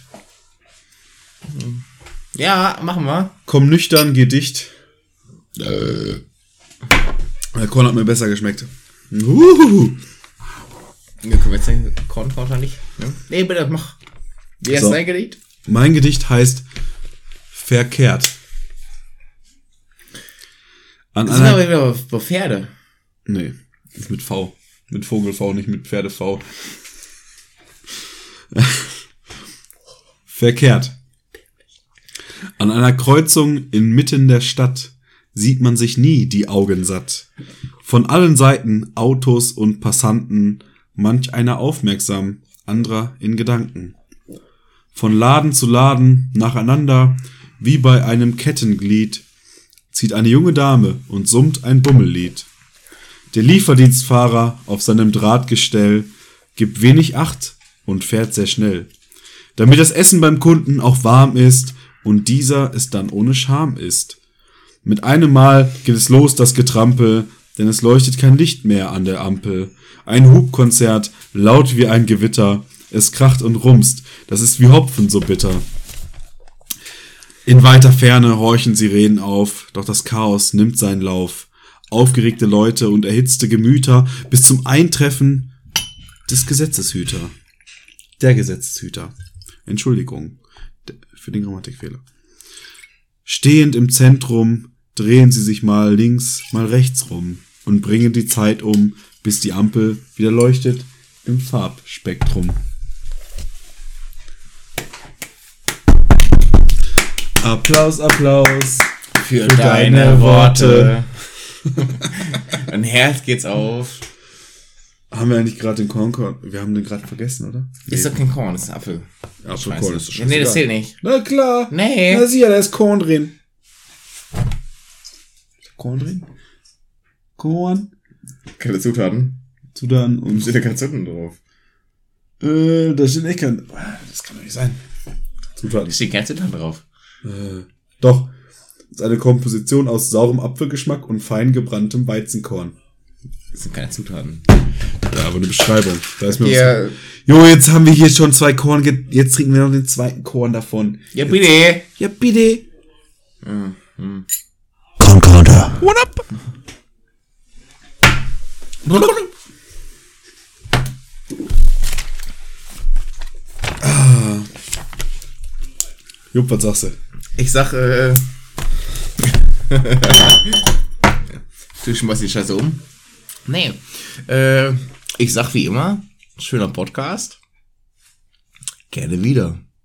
Ja, machen wir. Komm nüchtern, Gedicht. Äh. Der Korn hat mir besser geschmeckt. Uhuhu. Ja, können wir jetzt den Korn wahrscheinlich, ne? Nee, bitte, mach. Wie heißt So. dein Gedicht? Mein Gedicht heißt Verkehrt. An Das sind aber einer... wieder bei Pferde. Nee, ist mit V. Mit Vogel V, nicht mit Pferde V. Verkehrt. An einer Kreuzung inmitten der Stadt sieht man sich nie die Augen satt. Von allen Seiten Autos und Passanten, manch einer aufmerksam, anderer in Gedanken. Von Laden zu Laden nacheinander, wie bei einem Kettenglied, zieht eine junge Dame und summt ein Bummellied. Der Lieferdienstfahrer auf seinem Drahtgestell gibt wenig Acht und fährt sehr schnell, damit das Essen beim Kunden auch warm ist und dieser es dann ohne Scham isst. Mit einem Mal geht es los, das Getrampel, denn es leuchtet kein Licht mehr an der Ampel. Ein Hubkonzert, laut wie ein Gewitter, es kracht und rumst, das ist wie Hopfen so bitter. In weiter Ferne horchen Sirenen auf, doch das Chaos nimmt seinen Lauf. Aufgeregte Leute und erhitzte Gemüter bis zum Eintreffen des Gesetzeshüter. Der Gesetzeshüter. Entschuldigung für den Grammatikfehler. Stehend im Zentrum drehen sie sich mal links, mal rechts rum und bringen die Zeit um, bis die Ampel wieder leuchtet im Farbspektrum. Applaus, Applaus Für, für deine Worte. Ein Herz geht's auf. Haben wir eigentlich gerade den Korn? Wir haben den gerade vergessen, oder? Ist doch kein Korn, das ist ein Apfel. Apfelkorn ist doch Ja, nee, das zählt nicht. Na klar. Nee. Na sieh ja, da ist Korn drin. Korn drin? Korn. Keine Zutaten. Zutaten Warum und... steht da keine Zutaten drauf? Äh, da steht echt kein... Das kann doch nicht sein. Zutaten. Da steht keine Zutaten drauf. Äh, doch. Das ist eine Komposition aus saurem Apfelgeschmack und fein gebranntem Weizenkorn. Das sind keine Zutaten. Ja, aber eine Beschreibung. Da ist mir Ja. was... Jo, jetzt haben wir hier schon zwei Korn. ge- Jetzt trinken wir noch den zweiten Korn davon. Ja, bitte. Ja, bitte. Concorder. What up? Ah. Jupp, was sagst du? Ich sag, äh... du schmeißt die Scheiße um. Nee. Äh, ich sag wie immer, schöner Podcast. Gerne wieder.